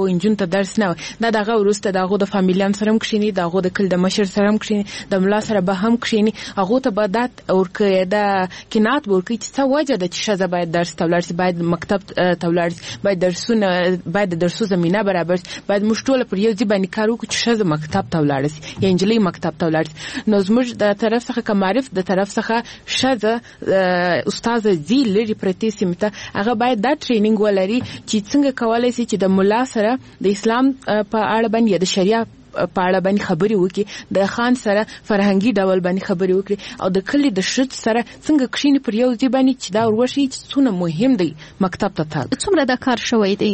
و انجون ته درس نه دا دغه ورسته دغه د فامیلیان سره هم کښینی دغه د کل د مشر سره هم کښینی د ملا سره به هم کښینی هغه ته به دات ورکه دا کینات ورکه چې څه وجه د چې شزه باید درس تولر سي باید مکتب تولر باید درسونه باید د درسو زمينه برابر باید مشټوله پر یو ځای باندې کار وکړو چې شزه مکتب تولر سي یا انجلۍ مکتب تولر نو زموږ د طرف څخه کمعرف د طرف څخه شزه استاد زی لري پرتی سیمته هغه باید دا ټریننګ ولري چې څنګه کولای شي چې د ملا سره د اسلام په اړه باندې د شریعت په اړه باندې خبري وکړي د خان سره فرهنګي ډول باندې خبري وکړي او د کلی د شت سره څنګه کښینی پر یو ځای باندې چې دا ورشي چې څونه مهم دی مکتب ته تل څومره دا کار شوی دی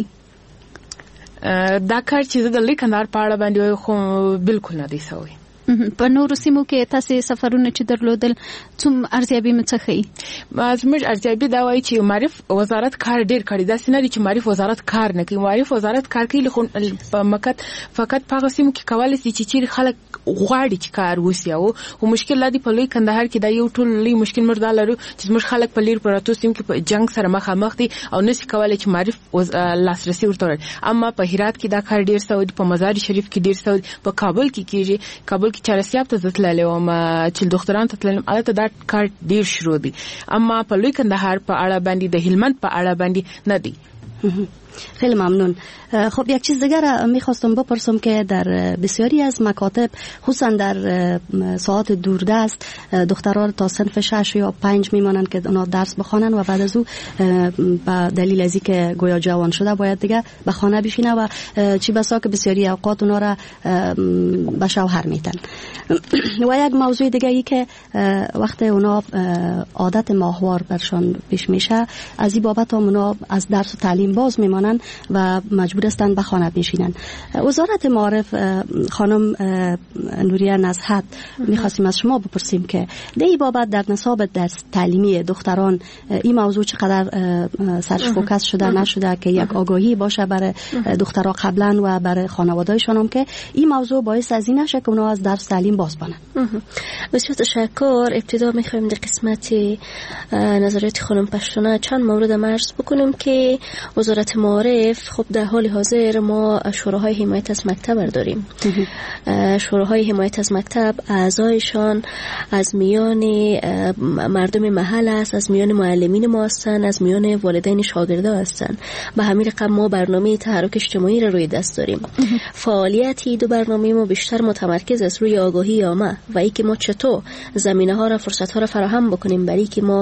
دا کار چې د لیکندار په اړه باندې خو بالکل نه دی سوی په نورو سیمو کې تاسو سفرونه چې درلودل څوم ارزیابي مڅخی زموږ ارزیابي دا وایي چې معرف وزارت کار ډیر کړی دا سيناري چې معرف وزارت کار نه کوي معرف وزارت کار کوي خو په مکت فقط په سیمو کې کولای شي چې خلک غواړي چې کار وسی او مشکل لدی په لوی کندهار کې دا یو ټول لوی مشکل مردا لرو چې موږ خلک په لیر پراتو سیم کې په جنگ سره مخامخ دي او نسی کولای چې معرف لاسرسي ورته اما په هرات کې دا کار ډیر سعودي په مزار شریف کې ډیر سعودي په کابل کې کیږي کابل کې چارسیاب ته ځتلل او ما چې ډاکټران ته تلل البته دا کار ډیر شروع دي اما په لوی کندهار په اړه باندې د هلمند په اړه باندې نه دي خیلی ممنون. خب یک چیز دیگر میخواستم بپرسم که در بسیاری از مکاتب خصوصا در ساعات دوردست دختران تا صنف 6 یا 5 میمانند که اونا درس بخوانن و بعد از او به دلیل از اینکه گویا جوان شده باید دیگه به خانه بشینه و چی بسا که بسیاری اوقات اونا را به شوهر میتن. و یک موضوع دیگه ای که وقت اونا عادت ماهوار برشان پیش میشه از این بابت اونا از درس و تعلیم باز میمانن و مجبور هستند به خانه بنشینن. وزارت معارف خانم نوریه نزهت میخواستیم از شما بپرسیم که دی بابت در نصاب درس تعلیمی دختران این موضوع چقدر سرش فوکس شده نشده که یک آگاهی باشه برای دخترها قبلا و برای خانواده‌شان هم که این موضوع باعث از این نشه که اونا از درس تعلیم باز بانن. بسیار تشکر. ابتدا میخوایم در قسمت نظریات خانم پشتونه چند مورد مرز بکنیم که وزارت معارف خب در حال حاضر ما شوراهای حمایت از مکتب داریم. شوراهای حمایت از مکتب اعضایشان از میان مردم محل است، از میان معلمین ما هستند، از میان والدین شاگردا هستند. به همین رقم ما برنامه تحرک اجتماعی را روی دست داریم. فعالیتی دو برنامه ما بیشتر متمرکز است روی آگاهی عامه و اینکه ما چطور زمینه‌ها را فرصت‌ها را فراهم بکنیم برای که ما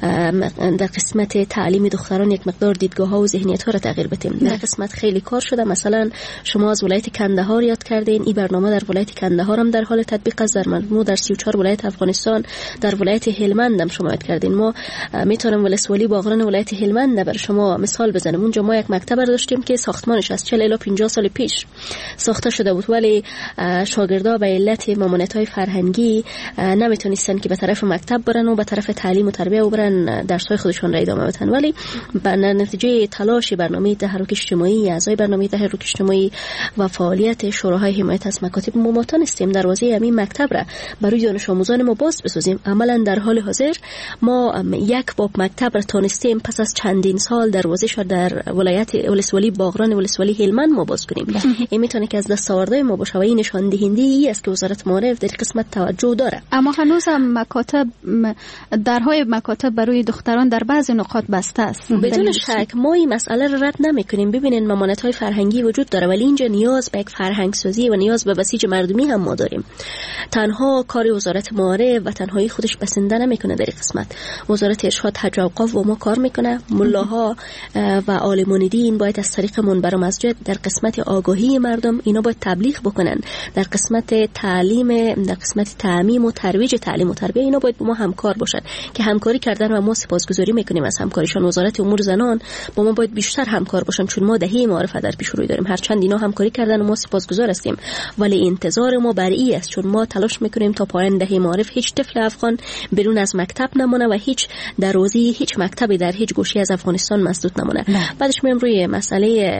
در قسمت تعلیم دختران یک مقدار دیدگاه‌ها و ذهنیت‌ها را تغییر بدیم. در قسمت خیلی کار شده. مثلا شما از ولایت کندهار یاد کردین، این برنامه در ولایت کندهار هم در حال تطبیق است، در مجموع در 34 ولایت افغانستان، در ولایت هلمند هم شما یاد کردین. ما میتونم ولسوالی باغران ولایت هلمند برای شما مثال بزنم. اونجا ما یک مکتب داشتیم که ساختمانش از 40 الی 50 سال پیش ساخته شده بود، ولی شاگردا به علت ممانعت‌های فرهنگی نمیتونستن که به طرف مکتب برن و به طرف تعلیم و تربیت و برن درس‌های خودشون را ادامه بدن. ولی به نتیجه تلاش برنامه تحرک اجتماعی، اعضای برنامه تحرک اجتماعی و فعالیت شوراهای حمایت از مکاتب ما تونستیم دروازه همین مکتب را برای دانش آموزان ما باز بسازیم. عملا در حال حاضر ما یک باب مکتب را تونستیم پس از چندین سال دروازه‌اش را در ولایت ولسوالی باغران ولسوالی هلمند ما باز کنیم. این میتونه که از دستاوردهای ما باشه و این نشان دهنده ای است که وزارت معارف در قسمت توجه داره. اما هنوز هم مکاتب درهای مکاتب برای دختران در بعضی نقاط بسته است. بدون شک ما این مسئله را رد نمی‌کنیم. ببینید ممانعت‌های فرهنگی وجود داره، ولی اینجا نیاز به یک فرهنگ سازی و نیاز به بسیج مردمی هم ما داریم. تنها کار وزارت معارف و تنهایی خودش بسنده نمیکنه. در قسمت وزارت ارشاد حج و اوقاف و ما کار میکنه. ملاها و عالمان دین باید از طریق منبر و مسجد در قسمت آگاهی مردم اینا باید تبلیغ بکنن. در قسمت تعلیم، در قسمت تعمیم و ترویج تعلیم و تربیت اینا باید با ما همکار باشن که همکاری کردن و ما سپاسگزاری میکنیم از همکاریشان. وزارت امور زنان با ما باید بیشتر همکار باشن چون ما دهه معارف در پیش روی داریم. هرچند اینا همکاری کردن و ما سپاسگزار هستیم، ولی انتظار ما برای است چون ما تلاش میکنیم تا پایان دهه معارف هیچ طفل افغان بیرون از مکتب نمونه و هیچ دروازه هیچ مکتبی در هیچ گوشه از افغانستان مسدود نمونه. بعدش میام روی مسئله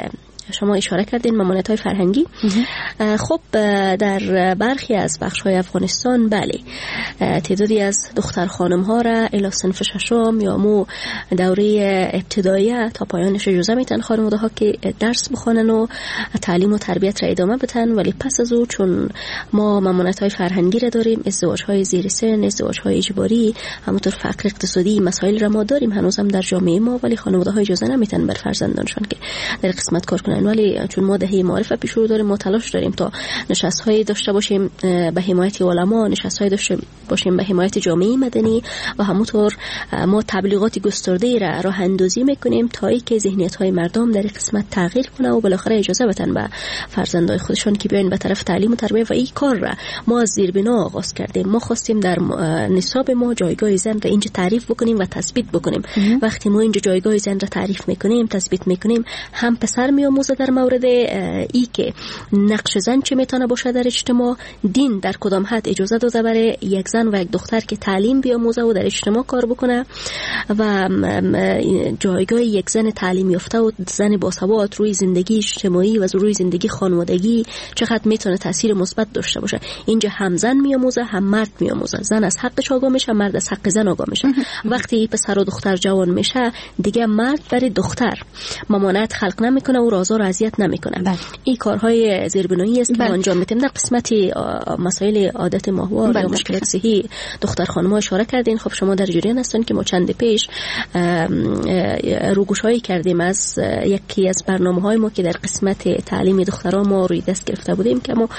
شما اشاره کردین ممانعت‌های فرهنگی. خب در برخی از بخش‌های افغانستان بله تعدادی از دختر خانم‌ها را الی صنف ششم یا مو دوره ابتداییه تا پایانش اجازه میتن خانواده‌ها که درس بخونن و تعلیم و تربیت را ادامه بدن، ولی پس از او چون ما ممانعت‌های فرهنگی را داریم، ازدواج‌های زیر سن، ازدواج‌های اجباری، همونطور فقر اقتصادی، مسائل را ما داریم هنوزم در جامعه ما، ولی خانواده‌ها اجازه نمیتن بر فرزندانشان که در قسمت کار کنن. ولی چون ما دهه معارف پیش رو داریم، ما تلاش داریم تا نشست‌های داشته باشیم به حمایت علما، نشست‌های داشته باشیم به حمایت جامعه مدنی و همونطور ما تبلیغات گسترده را راه اندازی میکنیم تا اینکه ذهنیت‌های مردم در قسمت تغییر کنه و بالاخره اجازه بدن به فرزندای خودشون که بیاین به طرف تعلیم و تربیت. و این کار را ما از زیربنا آغاز کردیم. ما خواستیم در نصاب ما جایگاه زن را اینجا تعریف بکنیم و تثبیت بکنیم. وقتی ما اینجا جایگاه زن را تعریف میکنیم، تثبیت میکنیم، هم پسر میآموزه در مورد ای که نقش زن چه میتونه باشه در اجتماع، دین در کدام حد اجازه داده برای یک زن و یک دختر که تعلیم بیاموزه و در اجتماع کار بکنه، و جایگاه یک زن تعلیم یافته و زن باسواد روی زندگی اجتماعی و روی زندگی خانوادگی چقدر میتونه تاثیر مثبت داشته باشه. اینجا هم زن میآموزه هم مرد میآموزه، زن از حقش آگاه میشه، مرد از حق زن آگاه میشه. وقتی پسر و دختر جوان میشه دیگه مرد برای دختر ممانعت خلق نمیکنه و آزار و اذیت نمیکنه. این کارهای زیربنایی است که ما انجام میدیم. در قسمت مسائل عادت ماهوار یا مشکلات صحی دختر خانم‌ها اشاره کردین. خب شما در جریان هستین که ما چند پیش روگوشایی کردیم از یکی از برنامه‌های ما که در قسمت تعلیم دختران ما روی دست گرفته بودیم که ما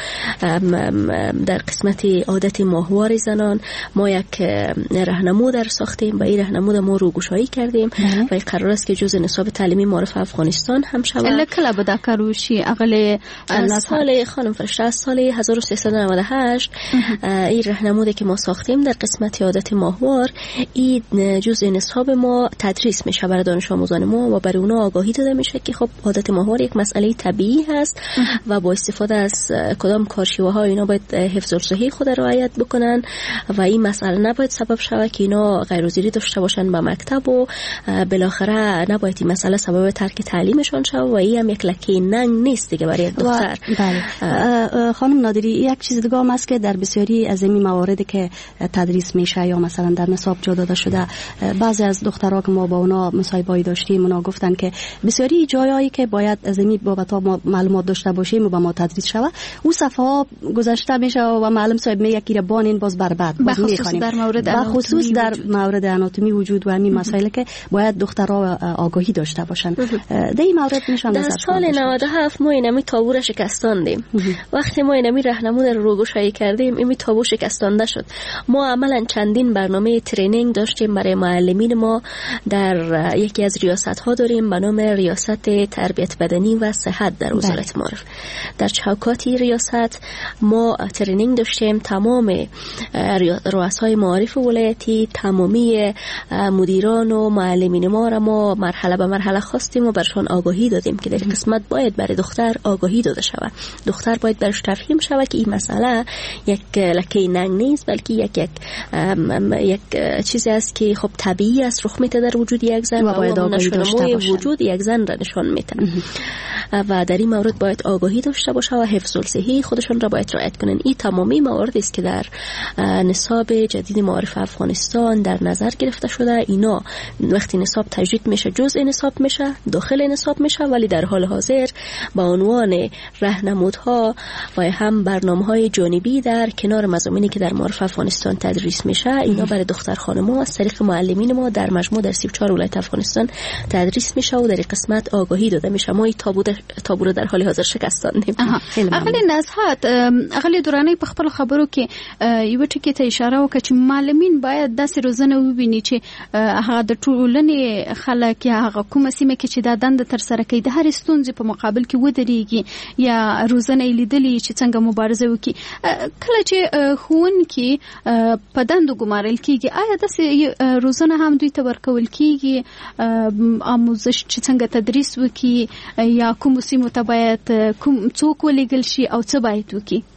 در قسمت عادت ماهوار زنان ما یک راهنمود در ساختیم و این راهنمود ما روگوشایی کردیم و قرار است که جزء نصاب تعلیمی معارف افغانستان هم شود. لکه بده کاروشی اقل سال خانم فرشته از سال 1398 این راهنمودی که ما ساختیم در قسمت عادت ماهوار این جزء نصاب ما تدریس میشه برای دانش آموزان ما و برای اونا آگاهی داده میشه که خب عادت ماهوار یک مسئله طبیعی هست و با استفاده از کدام کارشیوه ها اینا باید حفظ الصحه خود را رعایت بکنن و این مسئله نباید سبب شود که اینا غیرحضوری داشته باشن به مکتب و بالاخره نباید این مسئله سبب ترک تعلیمشان شود و این هم یک لکه ننگ نیست دیگه برای دختر. خانم نادری یک چیز دیگه هم است که در بسیاری از این مواردی که تدریس میشه یا مثلا در نصاب جا داده شده، بعضی از دخترها که ما با اونا مصاحبه‌ای داشتیم اونا گفتن که بسیاری جایایی که باید از این بابت ما معلومات داشته باشیم و با ما تدریس شود او صفحه گذاشته میشه و معلم صاحب میگه کی بانین باز برباد باز میخوانیم و خصوص در مورد آناتومی وجود و همین مسائلی که باید دخترها آگاهی داشته باشن. در این مورد نشان در سال 97 ما اینمی تابو شکستاندیم. وقتی ما اینمی راهنمود روگوشایی کردیم این تابو شکستانده شد. ما عملا چندین برنامه ترینینگ داشتیم برای معلمین ما. در یکی از ریاست ها داریم به نام ریاست تربیت بدنی و صحت در وزارت معارف. در چوکاتی ریاست ما ترینینگ داشتیم. تمام رؤسای معارف ولایتی، تمامی مدیران و معلمین ما را ما مرحله به مرحله خواستیم و برشان آگاهی دادیم که در قسمت باید برای دختر آگاهی داده شود. دختر باید برش تفهیم شود که این مسئله یک لکه ننگ نیست، بلکه یک چیزی است که خب طبیعی است رخ میده در وجود یک زن و باید آگاهی داشته باشه. وجود یک زن را نشان میده و در این مورد باید آگاهی داشته باشه و حفظ الصحه خودشون را باید رعایت کنن. این تمامی مواردی است که در نصاب جدید معارف افغانستان در نظر گرفته شده. اینا وقتی نصاب تجدید میشه جزء نصاب میشه، داخل نصاب میشه، ولی در حال حاضر با عنوان راهنمودها و هم برنامه‌های جانبی در کنار مضامینی که در معارف افغانستان تدریس میشه اینا برای دختر خانم‌ها از طریق معلمین ما در مجموع در 34 ولایت افغانستان تدریس میشه و در این قسمت آگاهی داده میشه. ما این تابو رو در حال حاضر شکستاندیم. اقل نزهت اقل دورانه په خپل خبرو کې یو ټکی ته اشاره وکړه چې معلمین باید داسې روزنه وویني چې هغه د ټولنې خلک یا هغه کومه سیمه کې چې دا دنده تر سره کوي د هر ستونزې په مقابل کې ودرېږي یا روزنه لیدلې چې څنګه مبارزه وکړي. کله چې ښوونکي په دندو ګمارل کېږي آیا داسې روزنه هم دوی ته ورکول کېږي آموزش چې څنګه تدریس وکړي یا کوم سیمو ته باید کوم څوک ولېږل شي او څه باید وکړي؟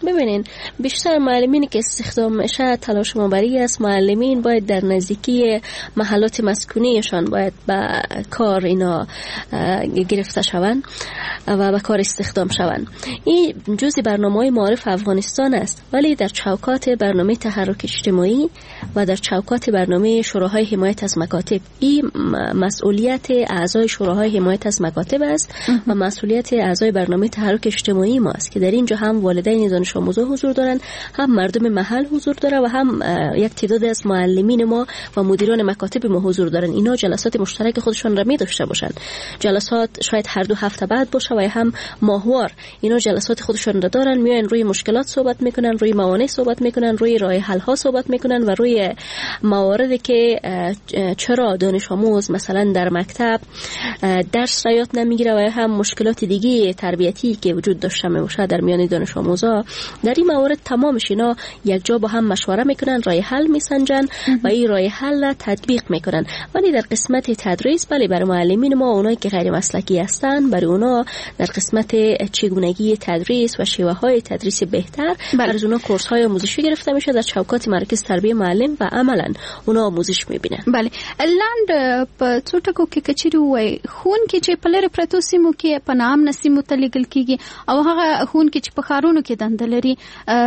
ببینین بیشتر معلمینی که استخدام میشه تلاش مبری است. معلمین باید در نزدیکی محلات مسکونیشان باید به کار اینا گرفته شوند و به کار استخدام شوند. این جزء برنامه‌های معارف افغانستان است، ولی در چوکات برنامه تحرک اجتماعی و در چوکات برنامه شوراهای حمایت از مکاتب، این مسئولیت اعضای شوراهای حمایت از مکاتب است و مسئولیت اعضای برنامه تحرک اجتماعی ما است که در اینجا هم والدین دانش آموزا حضور دارند، هم مردم محل حضور داره و هم یک تعداد از معلمین ما و مدیران مکاتب ما حضور دارن. اینا جلسات مشترک خودشون را می داشته باشن. جلسات شاید هر 2 هفته بعد باشه و هم ماهوار اینا جلسات خودشون را دارن، میان روی مشکلات صحبت میکنن، روی موانع صحبت میکنن، روی راه حل ها صحبت میکنن و روی مواردی که چرا دانش آموز مثلا در مکتب درس را یاد نمیگیره و هم مشکلات دیگه تربیتی که وجود داشته میشه در میان دانش آموزا، در این موارد تمامش اینا یک جا با هم مشوره میکنن، راه حل میسنجن و این راه حل را تطبیق میکنن. ولی در قسمت تدریس بله برای معلمین ما اونایی که غیر مسلکی هستن، برای اونا در قسمت چگونگی تدریس و شیوه های تدریس بهتر برای اونا کورس های آموزشی گرفته میشه در چوکات مرکز تربیه معلم و عملا اونا آموزش میبینن. بله لاند په څو ټکو کې کچېري وای خون کې چې په لری پرتو سیمو کې په نام نسیمو تلګل کیږي او هغه خون کې چې په خارونو کې دند لري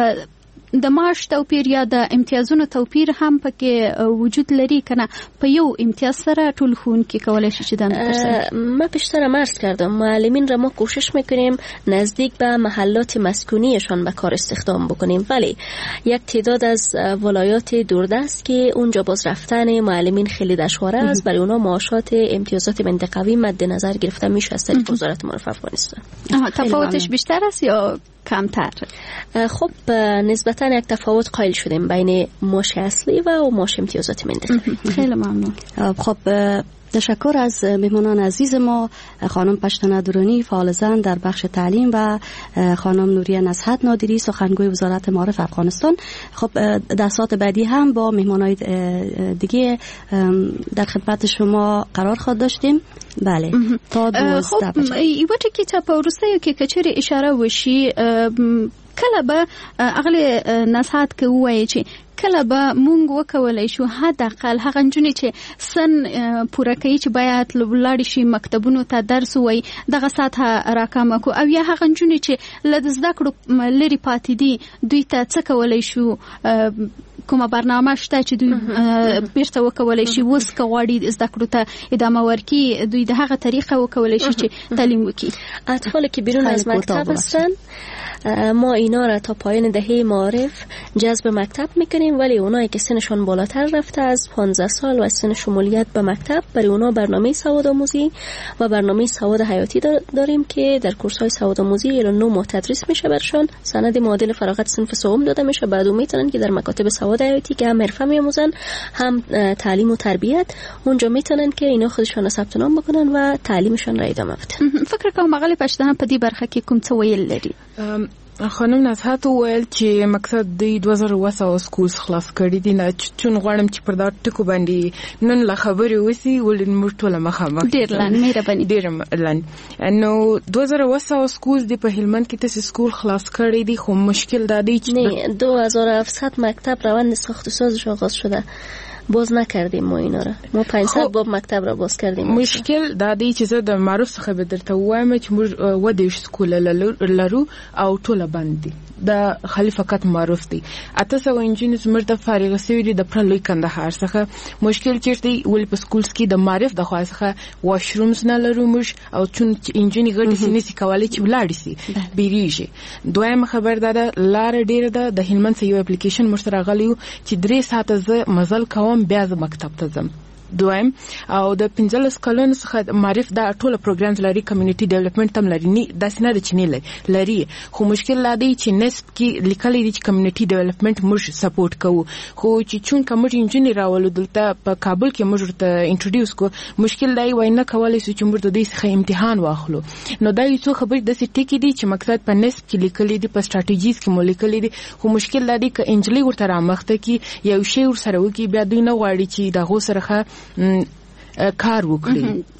د معاش توپیر یا د امتیازونو توپیر هم پکې وجود لري کنه. په یو امتیاز سره ټول خون کې کولای شي چې دند ما بیشتر عرض کردم معلمین را ما کوشش میکنیم نزدیک به محلات مسکونیشان به کار استخدام بکنیم، ولی یک تعداد از ولایات دوردست که اونجا باز رفتن معلمین خیلی دشواره است، برای اونا معاشات امتیازات منطقوی مد نظر گرفته میشه از طریق وزارت معارف افغانستان. تفاوتش بیشتر است یا کمتر؟ خب نسبتا یک تفاوت قائل شدیم بین معاش اصلی و معاش امتیازات منطقوی. خیلی ممنون. خب تشکر از مهمانان عزیز ما، خانم پشتنه درونی فعال زن در بخش تعلیم و خانم نوریه نصحت نادری سخنگوی وزارت معارف افغانستان. خب در ساعت بعدی هم با مهمانای دیگه در خدمت شما قرار خواهد داشتیم. بله تا 12 بجه. یو ټکی ته په ورسته کې کچري اشاره وشي کله به اغلی نصحت کې وایي چې کله به مونږ وکولای شو حداقل هغه نجونې چې سن پوره کوي چې باید لاړ شي مکتبونو ته درس وای دغه ساعت راکمه کو، او یا هغه نجونې چې له زده کړو لري پاتې دي دوی ته څه کولای شو، کومه برنامه شته چې دوی بیرته وکولای شي وس کواړي زده کړو ته ادامه ورکړي، دوی د هغه طریقه وکولای شي چې تعلیم وکړي. اطفال که بیرون از مکتب هستن ما اینا را تا پایان دهه معارف جذب مکتب میکنیم، ولی اونایی که سنشون بالاتر رفته از 15 سال و سن شمولیت به مکتب، برای اونا برنامه سواد آموزی و برنامه سواد حیاتی داریم که در کورس های سواد آموزی 9 ماه تدریس میشه برشون، سند معادل فراغت صنف سوم داده میشه، بعد میتونن که در مکاتب سواد حیاتی که هم حرفه میآموزن هم تعلیم و تربیت اونجا میتونن که اینا خودشون ثبت نام بکنن و تعلیمشون را ادامه بدن. فکر کوم مغلب پښتانه په دې برخه کې کوم څه ویل لري؟ خانم نصحت وویل چې مقصد د 2000 سکولز خلاص کړي دي، نه چون غواړم چې پر دا ټکو باندې نن لا خبرې وسی ولې موږ ټول مخامخ ډیر لاند مهرباني ډیر لاند نو 2000 سکولز د په هلمند کې تاسو سکول خلاص کړي دي، خو مشکل دا دی چې 2700 مکتب روند ساخت و سازش آغاز شده، باز نکردیم ما اینا را، ما 500 باب مکتب را باز کردیم. مشکل دا دی چې زه د معروف څخه به درته وایم چې موږ ودیش سکول لرو او ټوله باندې د خلی فقط معروف دی. 800 انجینرز مرده فارغ شوي دي د پرلوی کندهار څخه. مشکل چیرته ول په سکولز کې د معرف د خاصه واشرومز نه لرو موږ، او چون انجینر غړي سینې کولای چې ولاړ شي بیریږي. دویم خبر ده لار ډیر ده د هلمند څخه یو اپلیکیشن مشترک غلیو چې 3 ساعته ز مزل کوم بیا ز مکتب ته ځم. دویم او د 15 کلونو څخه معرف دا ټول پروګرامز لري، کمیونټي ډیولپمنٹ تم لري، نه داسې نه د چینه لري، خو مشکل لا دی چې نسب کې لیکلي دي چې کمیونټي ډیولپمنٹ موږ سپورټ کوو، خو چې چون کوم انجینر راولو دلته په کابل کې موږ ته انټروډیوس کو، مشکل دی وای نه کولای شو چې موږ د دې څخه امتحان واخلو. نو دا یو څه خبرې د سټیکې دي چې مقصد په نسب کې لیکلي دي، په سټریټیجیز کې مو لیکلي دي، خو مشکل دا دی ک انجلی ورته رامخته کې یو شی ور سره وکي بیا دوی نه غواړي چې دا غو سره کار وکړي.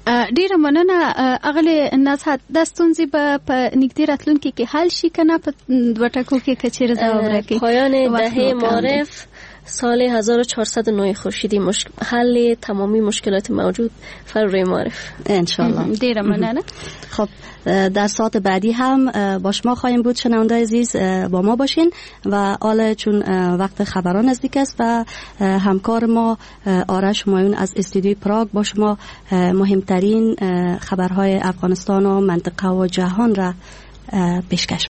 ډیره مننه اغلی نصحت د ستونزې په نږدې راتلونکي کې حل شي کنه په دوه ټکو کې کچیر ځواب راکړي. پایان دهه معارف سال 1409 خورشیدی حل تمامی مشکلات موجود فروری معارف ان شاء الله. دیره مننه. خب در ساعت بعدی هم با شما خواهیم بود. شنونده عزیز با ما باشین و حالا چون وقت خبران نزدیک است و همکار ما آرش همایون از استودیوی پراگ با شما مهمترین خبرهای افغانستان و منطقه و جهان را پیشکش